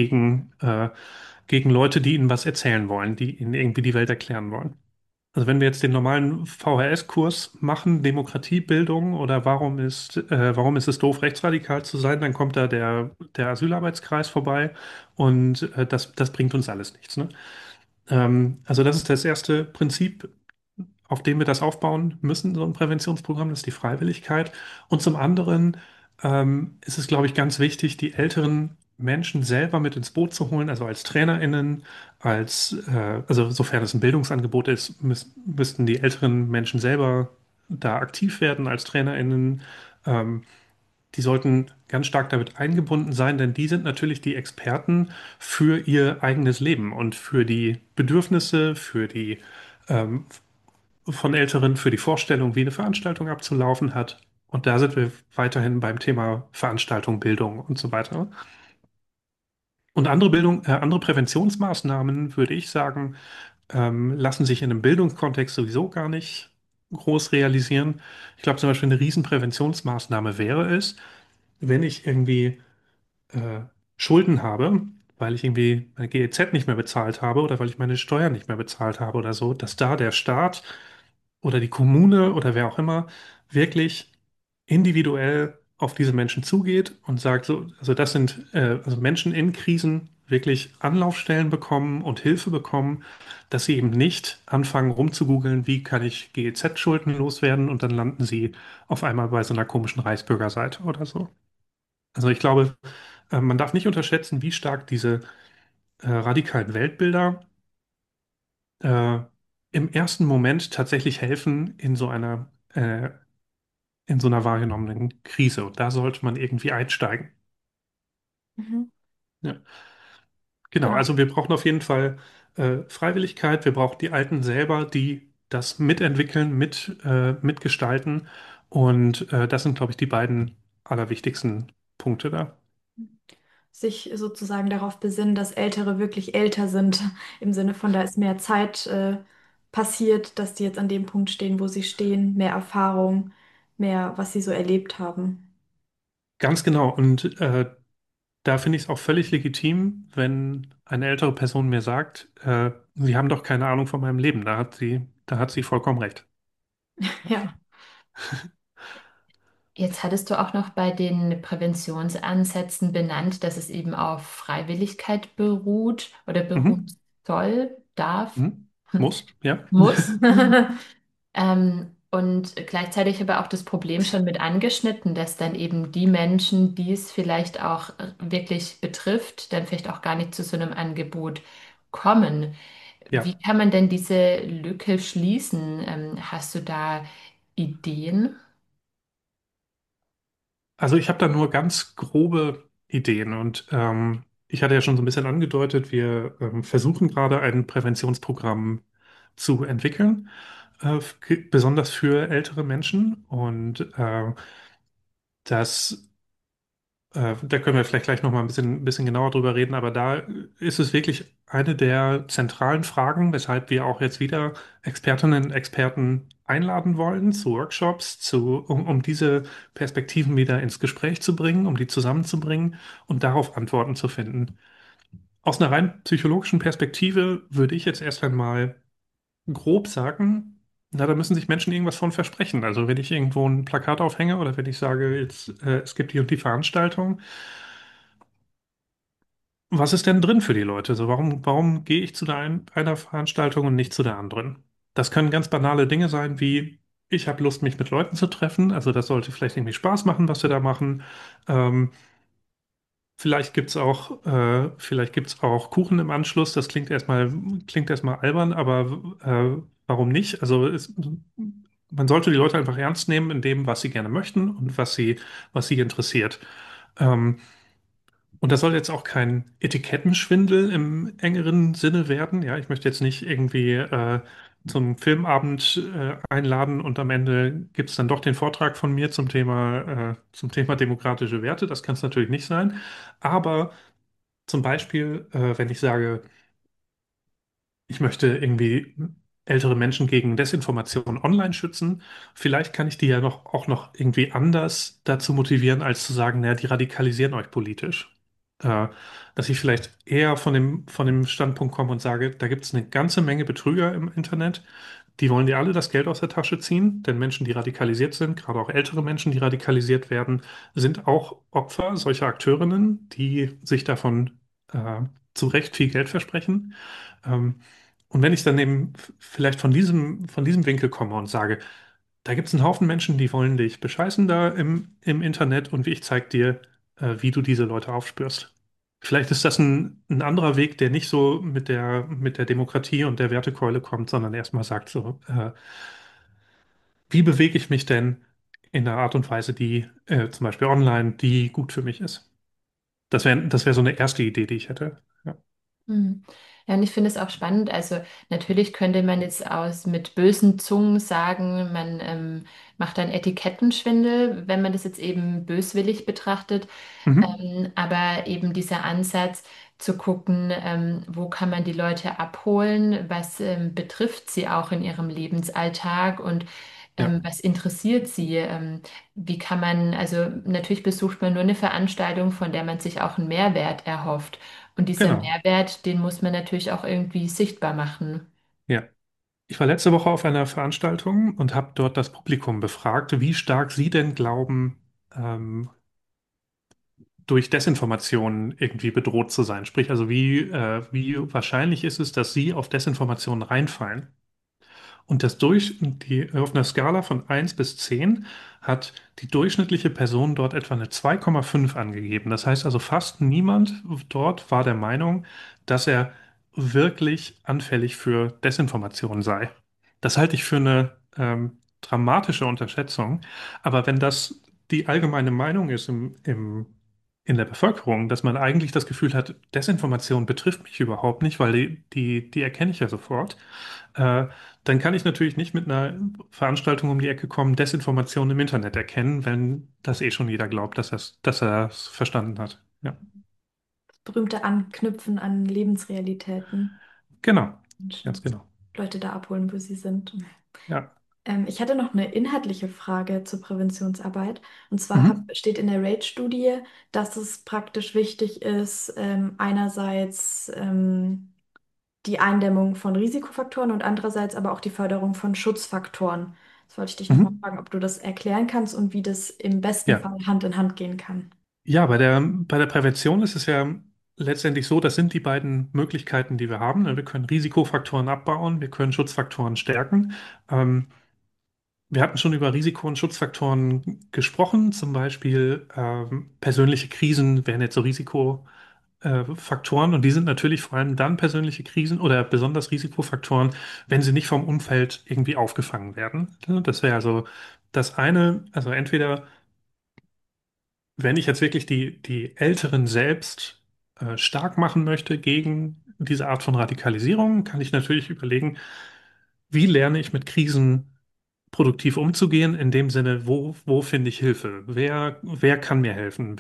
gegen Leute, die ihnen was erzählen wollen, die ihnen irgendwie die Welt erklären wollen. Also wenn wir jetzt den normalen VHS-Kurs machen, Demokratiebildung oder warum ist es doof, rechtsradikal zu sein, dann kommt da der Asylarbeitskreis vorbei und das bringt uns alles nichts, ne? Also das ist das erste Prinzip, auf dem wir das aufbauen müssen, so ein Präventionsprogramm, das ist die Freiwilligkeit. Und zum anderen ist es, glaube ich, ganz wichtig, die älteren Menschen selber mit ins Boot zu holen, also als TrainerInnen, also sofern es ein Bildungsangebot ist, müssten die älteren Menschen selber da aktiv werden als TrainerInnen. Ähm, Die sollten ganz stark damit eingebunden sein, denn die sind natürlich die Experten für ihr eigenes Leben und für die Bedürfnisse, ähm, von Älteren für die Vorstellung, wie eine Veranstaltung abzulaufen hat. Und da sind wir weiterhin beim Thema Veranstaltung, Bildung und so weiter. Und andere Präventionsmaßnahmen, würde ich sagen, lassen sich in einem Bildungskontext sowieso gar nicht groß realisieren. Ich glaube zum Beispiel eine Riesenpräventionsmaßnahme wäre es, wenn ich irgendwie äh, Schulden habe, weil ich irgendwie meine GEZ nicht mehr bezahlt habe oder weil ich meine Steuern nicht mehr bezahlt habe oder so, dass da der Staat oder die Kommune oder wer auch immer wirklich individuell auf diese Menschen zugeht und sagt so, also das sind also Menschen in Krisen wirklich Anlaufstellen bekommen und Hilfe bekommen, dass sie eben nicht anfangen rumzugoogeln, wie kann ich GEZ-Schulden loswerden und dann landen sie auf einmal bei so einer komischen Reichsbürgerseite oder so. Also ich glaube, man darf nicht unterschätzen, wie stark diese radikalen Weltbilder äh, im ersten Moment tatsächlich helfen in so einer wahrgenommenen Krise. Und da sollte man irgendwie einsteigen. Mhm. Ja, genau. Ja. Also wir brauchen auf jeden Fall Freiwilligkeit. Wir brauchen die Alten selber, die das mitentwickeln, mitgestalten. Und das sind, glaube ich, die beiden allerwichtigsten Punkte da. Sich sozusagen darauf besinnen, dass Ältere wirklich älter sind, im Sinne von, da ist mehr Zeit passiert, dass die jetzt an dem Punkt stehen, wo sie stehen, mehr Erfahrung, mehr, was sie so erlebt haben. Ganz genau. Und da finde ich es auch völlig legitim, wenn eine ältere Person mir sagt, Sie haben doch keine Ahnung von meinem Leben. Da hat sie vollkommen recht. Ja. Jetzt hattest du auch noch bei den Präventionsansätzen benannt, dass es eben auf Freiwilligkeit beruht oder Mhm. beruhen soll, darf, Mhm. Muss, ja. muss. Und gleichzeitig aber auch das Problem schon mit angeschnitten, dass dann eben die Menschen, die es vielleicht auch wirklich betrifft, dann vielleicht auch gar nicht zu so einem Angebot kommen. Wie Ja. kann man denn diese Lücke schließen? Hast du da Ideen? Also ich habe da nur ganz grobe Ideen und ich hatte ja schon so ein bisschen angedeutet, wir versuchen gerade ein Präventionsprogramm zu entwickeln, besonders für ältere Menschen und das da können wir vielleicht gleich noch mal ein bisschen genauer drüber reden, aber da ist es wirklich eine der zentralen Fragen, weshalb wir auch jetzt wieder Expertinnen und Experten einladen wollen zu Workshops, um diese Perspektiven wieder ins Gespräch zu bringen, um die zusammenzubringen und darauf Antworten zu finden. Aus einer rein psychologischen Perspektive würde ich jetzt erst einmal grob sagen, na, da müssen sich Menschen irgendwas von versprechen. Also wenn ich irgendwo ein Plakat aufhänge oder wenn ich sage, es gibt die und die Veranstaltung, was ist denn drin für die Leute? So, warum gehe ich zu einer Veranstaltung und nicht zu der anderen? Das können ganz banale Dinge sein, wie ich habe Lust, mich mit Leuten zu treffen. Also das sollte vielleicht irgendwie Spaß machen, was wir da machen. Ähm, vielleicht gibt's auch Kuchen im Anschluss. Das klingt erstmal albern, aber warum nicht? Man sollte die Leute einfach ernst nehmen in dem, was sie gerne möchten und was sie interessiert. Ähm, und das soll jetzt auch kein Etikettenschwindel im engeren Sinne werden. Ja, ich möchte jetzt nicht irgendwie zum Filmabend einladen und am Ende gibt es dann doch den Vortrag von mir zum Thema demokratische Werte. Das kann es natürlich nicht sein. Aber zum Beispiel, wenn ich sage, ich möchte irgendwie ältere Menschen gegen Desinformation online schützen. Vielleicht kann ich die ja auch noch irgendwie anders dazu motivieren, als zu sagen, naja, die radikalisieren euch politisch. Äh, dass ich vielleicht eher von dem Standpunkt komme und sage, da gibt es eine ganze Menge Betrüger im Internet. Die wollen dir alle das Geld aus der Tasche ziehen, denn Menschen, die radikalisiert sind, gerade auch ältere Menschen, die radikalisiert werden, sind auch Opfer solcher Akteurinnen, die sich davon zu Recht viel Geld versprechen. Ähm, und wenn ich dann eben vielleicht von diesem Winkel komme und sage, da gibt es einen Haufen Menschen, die wollen dich bescheißen da im Internet und ich zeige dir, wie du diese Leute aufspürst. Vielleicht ist das ein anderer Weg, der nicht so mit der Demokratie und der Wertekeule kommt, sondern erstmal sagt so, wie bewege ich mich denn in einer Art und Weise, die zum Beispiel online, die gut für mich ist. Das wär so eine erste Idee, die ich hätte. Ja. Hm. Ja, und ich finde es auch spannend. Also natürlich könnte man jetzt mit bösen Zungen sagen, man macht einen Etikettenschwindel, wenn man das jetzt eben böswillig betrachtet. Mhm. Aber eben dieser Ansatz zu gucken, wo kann man die Leute abholen, was betrifft sie auch in ihrem Lebensalltag und Ja. was interessiert sie? Wie kann man, also natürlich besucht man nur eine Veranstaltung, von der man sich auch einen Mehrwert erhofft. Und dieser Genau. Mehrwert, den muss man natürlich auch irgendwie sichtbar machen. Ja. Ich war letzte Woche auf einer Veranstaltung und habe dort das Publikum befragt, wie stark sie denn glauben, durch Desinformation irgendwie bedroht zu sein. Sprich, also wie wahrscheinlich ist es, dass sie auf Desinformation reinfallen? Und auf einer Skala von 1 bis 10 hat die durchschnittliche Person dort etwa eine 2,5 angegeben. Das heißt also, fast niemand dort war der Meinung, dass er wirklich anfällig für Desinformation sei. Das halte ich für eine dramatische Unterschätzung. Aber wenn das die allgemeine Meinung ist in der Bevölkerung, dass man eigentlich das Gefühl hat, Desinformation betrifft mich überhaupt nicht, weil die erkenne ich ja sofort, äh, dann kann ich natürlich nicht mit einer Veranstaltung um die Ecke kommen, Desinformation im Internet erkennen, wenn das eh schon jeder glaubt, dass er es verstanden hat. Ja, Berühmte Anknüpfen an Lebensrealitäten. genau, ganz Menschen, genau. Leute da abholen, wo sie sind. Ja. Ich hatte noch eine inhaltliche Frage zur Präventionsarbeit. Und zwar Mhm. steht in der RAGE-Studie, dass es praktisch wichtig ist, einerseits die Eindämmung von Risikofaktoren und andererseits aber auch die Förderung von Schutzfaktoren. Jetzt wollte ich dich nochmal Mhm. fragen, ob du das erklären kannst und wie das im besten Ja. Fall Hand in Hand gehen kann. Ja, bei der Prävention ist es ja letztendlich so, das sind die beiden Möglichkeiten, die wir haben. Wir können Risikofaktoren abbauen, wir können Schutzfaktoren stärken. Ähm, Wir hatten schon über Risiko- und Schutzfaktoren gesprochen, zum Beispiel persönliche Krisen wären jetzt so Risikofaktoren und die sind natürlich vor allem dann persönliche Krisen oder besonders Risikofaktoren, wenn sie nicht vom Umfeld irgendwie aufgefangen werden. Das wäre also das eine, also entweder wenn ich jetzt wirklich die Älteren selbst stark machen möchte gegen diese Art von Radikalisierung, kann ich natürlich überlegen, wie lerne ich mit Krisen produktiv umzugehen, in dem Sinne, wo finde ich Hilfe? Wer kann mir helfen?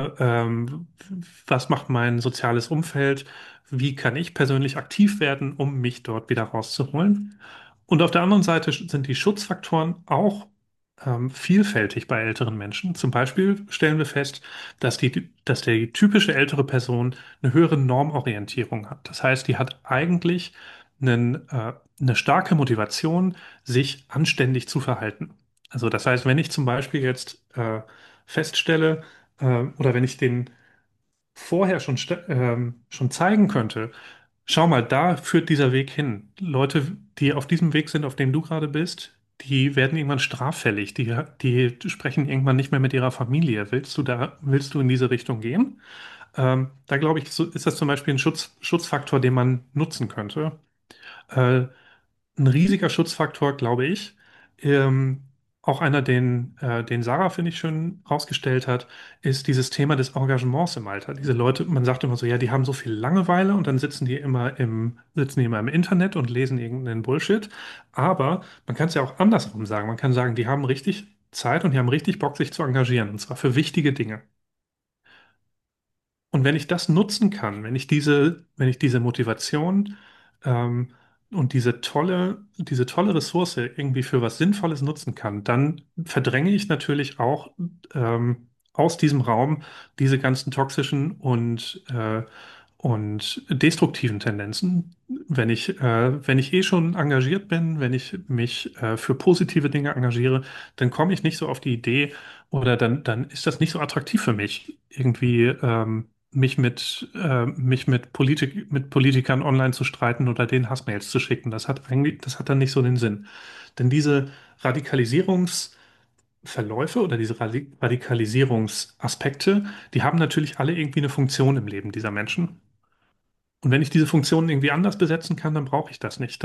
Was macht mein soziales Umfeld? Wie kann ich persönlich aktiv werden, um mich dort wieder rauszuholen? Und auf der anderen Seite sind die Schutzfaktoren auch vielfältig bei älteren Menschen. Zum Beispiel stellen wir fest, dass die typische ältere Person eine höhere Normorientierung hat. Das heißt, die hat eigentlich eine starke Motivation, sich anständig zu verhalten. Also das heißt, wenn ich zum Beispiel jetzt feststelle oder wenn ich den vorher schon zeigen könnte, schau mal, da führt dieser Weg hin. Leute, die auf diesem Weg sind, auf dem du gerade bist, die werden irgendwann straffällig. Die sprechen irgendwann nicht mehr mit ihrer Familie. Willst du in diese Richtung gehen? Da glaube ich, ist das zum Beispiel ein Schutzfaktor, den man nutzen könnte. Äh, ein riesiger Schutzfaktor, glaube ich. Ähm, Auch einer, den Sarah, finde ich, schön rausgestellt hat, ist dieses Thema des Engagements im Alter. Diese Leute, man sagt immer so, ja, die haben so viel Langeweile und dann sitzen die immer im Internet und lesen irgendeinen Bullshit. Aber man kann es ja auch andersrum sagen. Man kann sagen, die haben richtig Zeit und die haben richtig Bock, sich zu engagieren, und zwar für wichtige Dinge. Und wenn ich das nutzen kann, wenn ich diese Motivation ähm, und diese tolle Ressource irgendwie für was Sinnvolles nutzen kann, dann verdränge ich natürlich auch aus diesem Raum diese ganzen toxischen und destruktiven Tendenzen. Wenn ich eh schon engagiert bin, wenn ich mich für positive Dinge engagiere, dann komme ich nicht so auf die Idee oder dann ist das nicht so attraktiv für mich, irgendwie mit Politikern online zu streiten oder denen Hassmails zu schicken. Das hat dann nicht so den Sinn. Denn diese Radikalisierungsverläufe oder diese Radikalisierungsaspekte, die haben natürlich alle irgendwie eine Funktion im Leben dieser Menschen. Und wenn ich diese Funktionen irgendwie anders besetzen kann, dann brauche ich das nicht.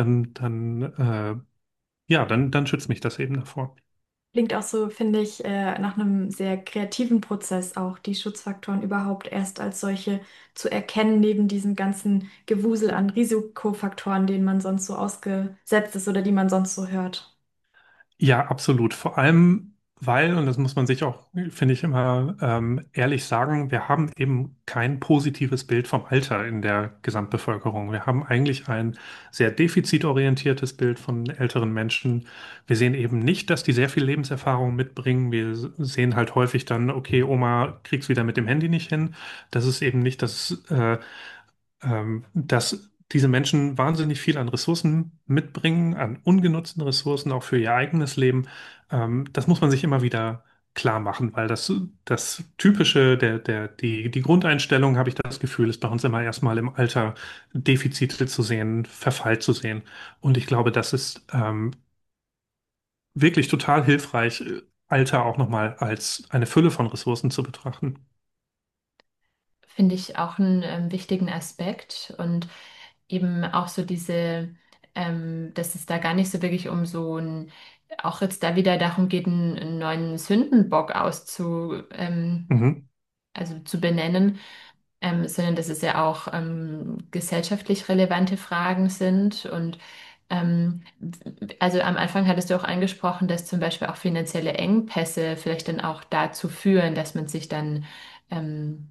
Dann schützt mich das eben davor. Klingt auch so, finde ich, nach einem sehr kreativen Prozess auch, die Schutzfaktoren überhaupt erst als solche zu erkennen, neben diesem ganzen Gewusel an Risikofaktoren, denen man sonst so ausgesetzt ist oder die man sonst so hört. Ja, absolut. Vor allem, und das muss man sich auch, finde ich, immer ehrlich sagen, wir haben eben kein positives Bild vom Alter in der Gesamtbevölkerung. Wir haben eigentlich ein sehr defizitorientiertes Bild von älteren Menschen. Wir sehen eben nicht, dass die sehr viel Lebenserfahrung mitbringen. Wir sehen halt häufig dann, okay, Oma kriegt's wieder mit dem Handy nicht hin. Das ist eben nicht das. dass diese Menschen wahnsinnig viel an Ressourcen mitbringen, an ungenutzten Ressourcen, auch für ihr eigenes Leben. Das muss man sich immer wieder klar machen, weil das Typische, die Grundeinstellung, habe ich das Gefühl, ist bei uns immer erstmal im Alter Defizite zu sehen, Verfall zu sehen. Und ich glaube, das ist wirklich total hilfreich, Alter auch nochmal als eine Fülle von Ressourcen zu betrachten. Finde ich auch einen wichtigen Aspekt und eben auch so dass es da gar nicht so wirklich um so auch jetzt da wieder darum geht, einen neuen Sündenbock Mhm. also zu benennen, sondern dass es ja auch gesellschaftlich relevante Fragen sind. Und also am Anfang hattest du auch angesprochen, dass zum Beispiel auch finanzielle Engpässe vielleicht dann auch dazu führen, dass man sich dann ähm,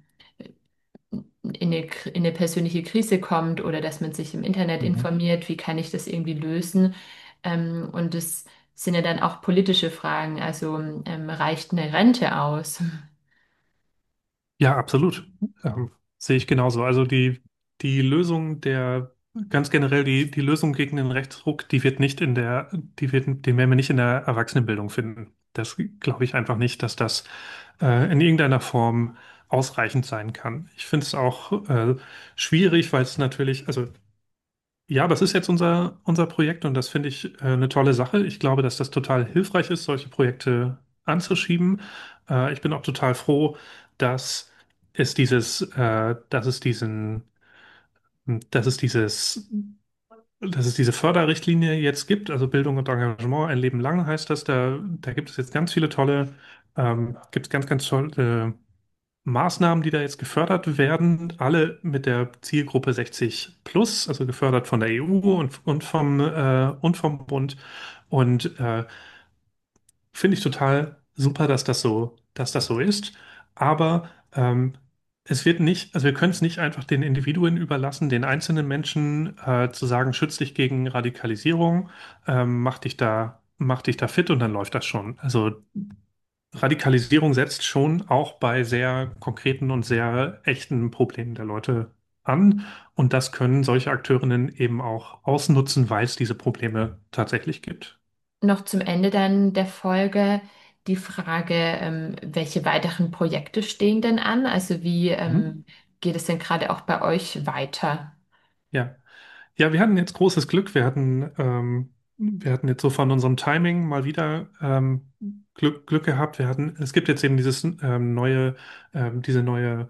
in eine persönliche Krise kommt oder dass man sich im Internet Mhm. informiert, wie kann ich das irgendwie lösen. Und das sind ja dann auch politische Fragen. Also reicht eine Rente aus? Ja, absolut. Sehe ich genauso. Also die Lösung ganz generell die Lösung gegen den Rechtsruck, den werden wir nicht in der Erwachsenenbildung finden. Das glaube ich einfach nicht, dass das in irgendeiner Form ausreichend sein kann. Ich finde es auch schwierig, weil es natürlich, also ja, das ist jetzt unser Projekt und das finde ich eine tolle Sache. Ich glaube, dass das total hilfreich ist, solche Projekte anzuschieben. Ich bin auch total froh, dass dass es dass es dass es diese Förderrichtlinie jetzt gibt. Also Bildung und Engagement ein Leben lang heißt das. Da gibt es jetzt ganz viele gibt es ganz tolle Maßnahmen, die da jetzt gefördert werden, alle mit der Zielgruppe 60 plus, also gefördert von der EU und vom Bund. Und finde ich total super, dass das so ist. Aber es wird nicht, also wir können es nicht einfach den Individuen überlassen, den einzelnen Menschen zu sagen, schütz dich gegen Radikalisierung, mach dich da fit und dann läuft das schon. Also Radikalisierung setzt schon auch bei sehr konkreten und sehr echten Problemen der Leute an. Und das können solche Akteurinnen eben auch ausnutzen, weil es diese Probleme tatsächlich gibt. Noch zum Ende dann der Folge die Frage, welche weiteren Projekte stehen denn an? Also wie Mhm. geht es denn gerade auch bei euch weiter? Ja. Ja, wir hatten jetzt großes Glück. Wir hatten jetzt so von unserem Timing mal wieder Glück gehabt. Es gibt jetzt eben diese neue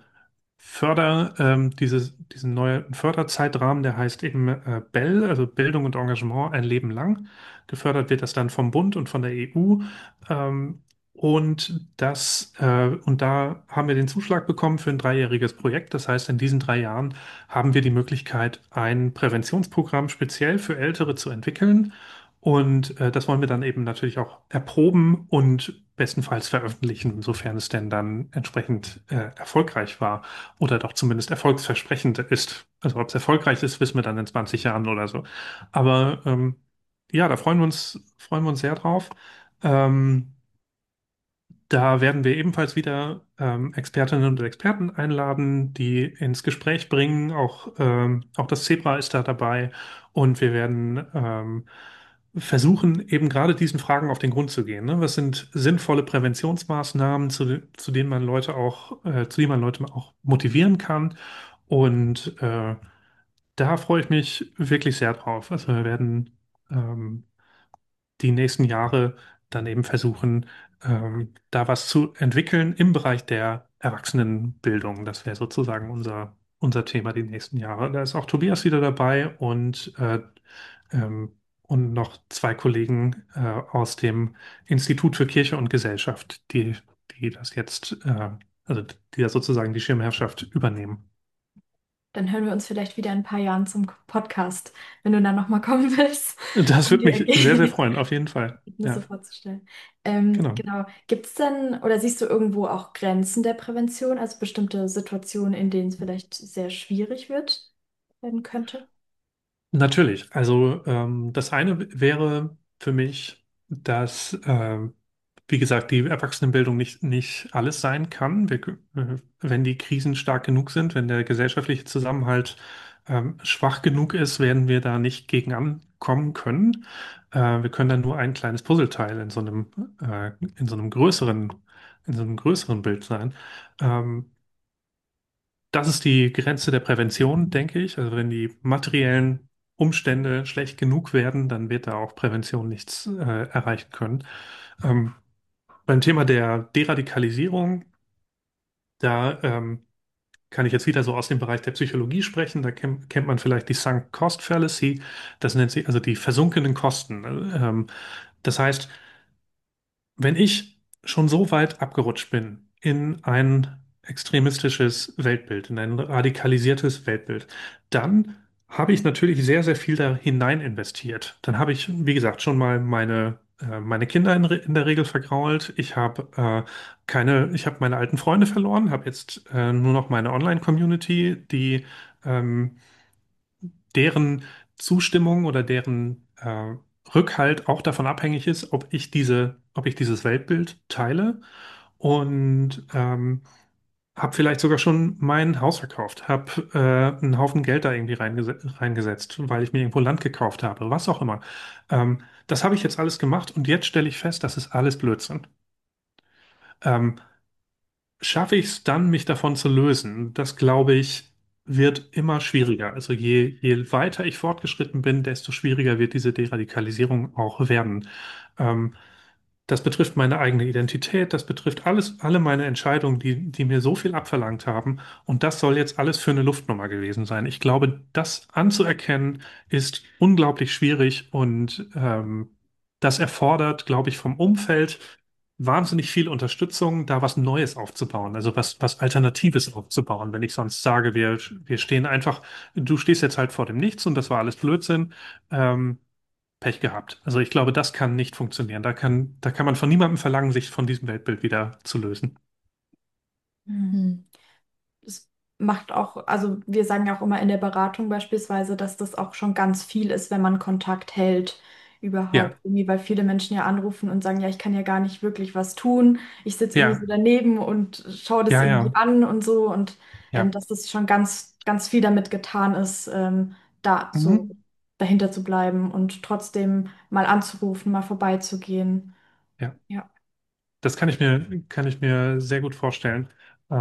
diesen neuen Förderzeitrahmen, der heißt eben BEL, also Bildung und Engagement ein Leben lang. Gefördert wird das dann vom Bund und von der EU. Ähm, und da haben wir den Zuschlag bekommen für ein dreijähriges Projekt. Das heißt, in diesen 3 Jahren haben wir die Möglichkeit, ein Präventionsprogramm speziell für Ältere zu entwickeln. Und das wollen wir dann eben natürlich auch erproben und bestenfalls veröffentlichen, sofern es denn dann entsprechend erfolgreich war oder doch zumindest erfolgsversprechend ist. Also ob es erfolgreich ist, wissen wir dann in 20 Jahren oder so. Aber ja, da freuen wir uns sehr drauf. Ähm, Da werden wir ebenfalls wieder Expertinnen und Experten einladen, die ins Gespräch bringen. Auch das Zebra ist da dabei. Und wir werden versuchen, eben gerade diesen Fragen auf den Grund zu gehen. Ne? Was sind sinnvolle Präventionsmaßnahmen, zu denen man Leute auch motivieren kann? Und da freue ich mich wirklich sehr drauf. Also wir werden ähm, die nächsten Jahre dann eben versuchen, da was zu entwickeln im Bereich der Erwachsenenbildung. Das wäre sozusagen unser Thema die nächsten Jahre. Da ist auch Tobias wieder dabei und noch zwei Kollegen aus dem Institut für Kirche und Gesellschaft, die das jetzt, also die da sozusagen die Schirmherrschaft übernehmen. Dann hören wir uns vielleicht wieder in ein paar Jahren zum Podcast, wenn du dann nochmal kommen willst, Das um würde die mich sehr, sehr freuen, auf jeden Fall. Ergebnisse Ja, vorzustellen. genau. Genau. Gibt es denn oder siehst du irgendwo auch Grenzen der Prävention, also bestimmte Situationen, in denen es vielleicht sehr schwierig werden könnte? Natürlich. Also das eine wäre für mich, dass, wie gesagt, die Erwachsenenbildung nicht alles sein kann. Wenn die Krisen stark genug sind, wenn der gesellschaftliche Zusammenhalt schwach genug ist, werden wir da nicht gegen ankommen können. Wir können dann nur ein kleines Puzzleteil in so einem in so einem größeren Bild sein. Ähm, Das ist die Grenze der Prävention, denke ich. Also wenn die materiellen Umstände schlecht genug werden, dann wird da auch Prävention nichts erreichen können. Ähm, Beim Thema der Deradikalisierung, da kann ich jetzt wieder so aus dem Bereich der Psychologie sprechen. Da kennt man vielleicht die Sunk Cost Fallacy. Das nennt sich also die versunkenen Kosten. Das heißt, wenn ich schon so weit abgerutscht bin in ein extremistisches Weltbild, in ein radikalisiertes Weltbild, dann habe ich natürlich sehr, sehr viel da hinein investiert. Dann habe ich, wie gesagt, schon mal meine Kinder in der Regel vergrault. Ich habe meine alten Freunde verloren, habe jetzt nur noch meine Online-Community, ähm, deren Zustimmung oder deren Rückhalt auch davon abhängig ist, ob ich dieses Weltbild teile und habe vielleicht sogar schon mein Haus verkauft, habe einen Haufen Geld da irgendwie reingesetzt, weil ich mir irgendwo Land gekauft habe, was auch immer. Das habe ich jetzt alles gemacht und jetzt stelle ich fest, das ist alles Blödsinn. Ähm, Schaffe ich es dann, mich davon zu lösen? Das glaube ich, wird immer schwieriger. Also je weiter ich fortgeschritten bin, desto schwieriger wird diese Deradikalisierung auch werden. Ähm, Das betrifft meine eigene Identität, das betrifft alle meine Entscheidungen, die mir so viel abverlangt haben. Und das soll jetzt alles für eine Luftnummer gewesen sein. Ich glaube, das anzuerkennen ist unglaublich schwierig und das erfordert, glaube ich, vom Umfeld wahnsinnig viel Unterstützung, da was Neues aufzubauen, also was Alternatives aufzubauen. Wenn ich sonst sage, wir stehen einfach, du stehst jetzt halt vor dem Nichts und das war alles Blödsinn. Ähm, Pech gehabt. Also ich glaube, das kann nicht funktionieren. Da kann man von niemandem verlangen, sich von diesem Weltbild wieder zu lösen. Mhm. Es macht auch, also wir sagen ja auch immer in der Beratung beispielsweise, dass das auch schon ganz viel ist, wenn man Kontakt hält überhaupt. Ja, Irgendwie, weil viele Menschen ja anrufen und sagen, ja, ich kann ja gar nicht wirklich was tun. Ich sitze irgendwie ja, so daneben und schaue das ja, irgendwie ja, an und so und ja. dass das schon ganz, ganz viel damit getan ist, Mhm. dahinter zu bleiben und trotzdem mal anzurufen, mal vorbeizugehen. Ja, Ja. das kann ich mir sehr gut vorstellen.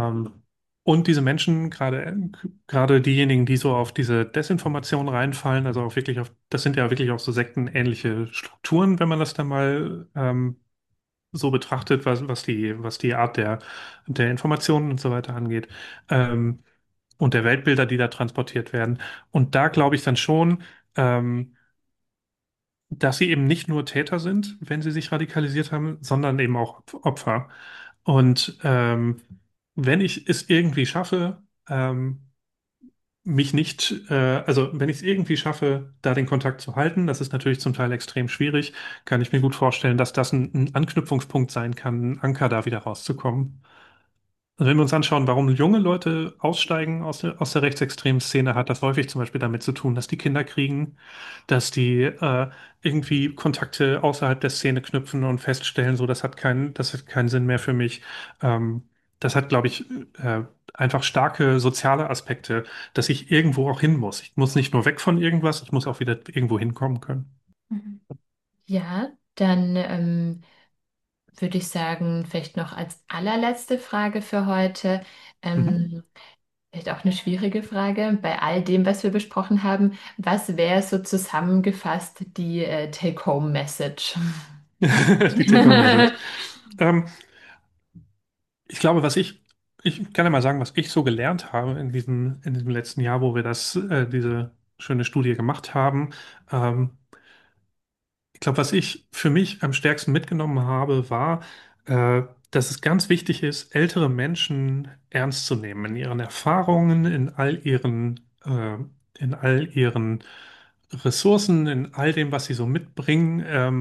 Und diese Menschen, gerade diejenigen, die so auf diese Desinformation reinfallen, also auch wirklich das sind ja wirklich auch so sektenähnliche Strukturen, wenn man das dann mal so betrachtet, was die Art der Informationen und so weiter angeht. Ähm, und der Weltbilder, die da transportiert werden. Und da glaube ich dann schon, ähm, dass sie eben nicht nur Täter sind, wenn sie sich radikalisiert haben, sondern eben auch Opfer. Und wenn ich es irgendwie schaffe, mich nicht, also wenn ich es irgendwie schaffe, da den Kontakt zu halten, das ist natürlich zum Teil extrem schwierig, kann ich mir gut vorstellen, dass das ein Anknüpfungspunkt sein kann, ein Anker da wieder rauszukommen. Also wenn wir uns anschauen, warum junge Leute aussteigen aus der rechtsextremen Szene, hat das häufig zum Beispiel damit zu tun, dass die Kinder kriegen, dass die irgendwie Kontakte außerhalb der Szene knüpfen und feststellen, so, das hat keinen Sinn mehr für mich. Ähm, Das hat, glaube ich, einfach starke soziale Aspekte, dass ich irgendwo auch hin muss. Ich muss nicht nur weg von irgendwas, ich muss auch wieder irgendwo hinkommen können. Mhm. Ja, dann würde ich sagen, vielleicht noch als allerletzte Frage für heute, Mhm. ähm, vielleicht auch eine schwierige Frage, bei all dem, was wir besprochen haben, was wäre so zusammengefasst die Take-Home-Message? Die Take-Home-Message. Ähm, Ich glaube, ich kann ja mal sagen, was ich so gelernt habe in diesem letzten Jahr, wo wir diese schöne Studie gemacht haben. Ähm, Ich glaube, was ich für mich am stärksten mitgenommen habe, war, dass es ganz wichtig ist, ältere Menschen ernst zu nehmen in ihren Erfahrungen, in all ihren Ressourcen, in all dem, was sie so mitbringen.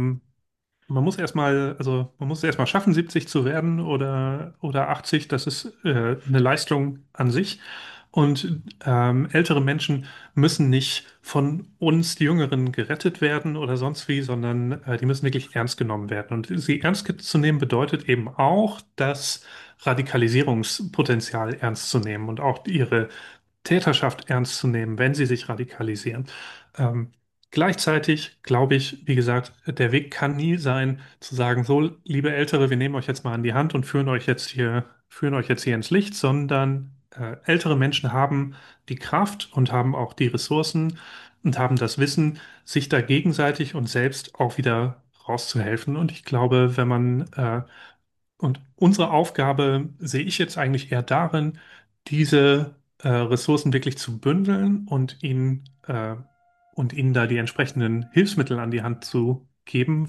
Man muss es erstmal schaffen, 70 zu werden oder 80. Das ist eine Leistung an sich. Und ältere Menschen müssen nicht von uns, die Jüngeren, gerettet werden oder sonst wie, sondern die müssen wirklich ernst genommen werden. Und sie zu nehmen bedeutet eben auch, das Radikalisierungspotenzial ernst zu nehmen und auch Täterschaft ernst zu nehmen, wenn sie sich radikalisieren. Ähm, Gleichzeitig glaube ich, wie gesagt, der Weg kann nie sein, zu sagen, so, liebe Ältere, wir nehmen euch jetzt mal an die Hand und führen euch jetzt hier ins Licht, sondern ältere Menschen haben die Kraft und haben auch die Ressourcen und haben das Wissen, sich da gegenseitig und selbst auch wieder rauszuhelfen. Und ich glaube, und unsere Aufgabe sehe ich jetzt eigentlich eher darin, diese Ressourcen wirklich zu bündeln und ihnen da die entsprechenden Hilfsmittel an die Hand zu geben,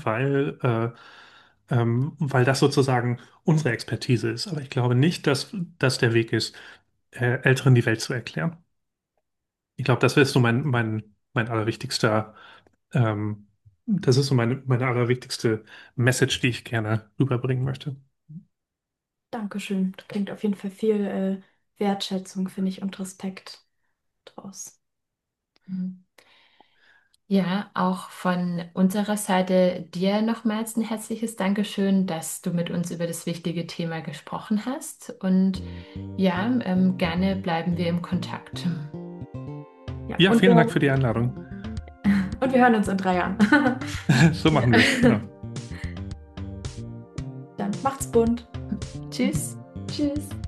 weil das sozusagen unsere Expertise ist. Aber ich glaube nicht, dass das der Weg ist, Älteren die Welt zu erklären. Ich glaube, das ist so mein allerwichtigster, das ist so meine allerwichtigste Message, die ich gerne rüberbringen möchte. Dankeschön. Da klingt auf jeden Fall viel Wertschätzung, finde ich, und Respekt draus. Mhm. Ja, auch von unserer Seite dir nochmals ein herzliches Dankeschön, dass du mit uns über das wichtige Thema gesprochen hast. Und ja, gerne bleiben wir im Kontakt. Ja, Ja, vielen Dank für die Einladung. und wir hören uns in 3 Jahren. So machen wir es. Genau. Dann macht's bunt. Tschüss. Tschüss.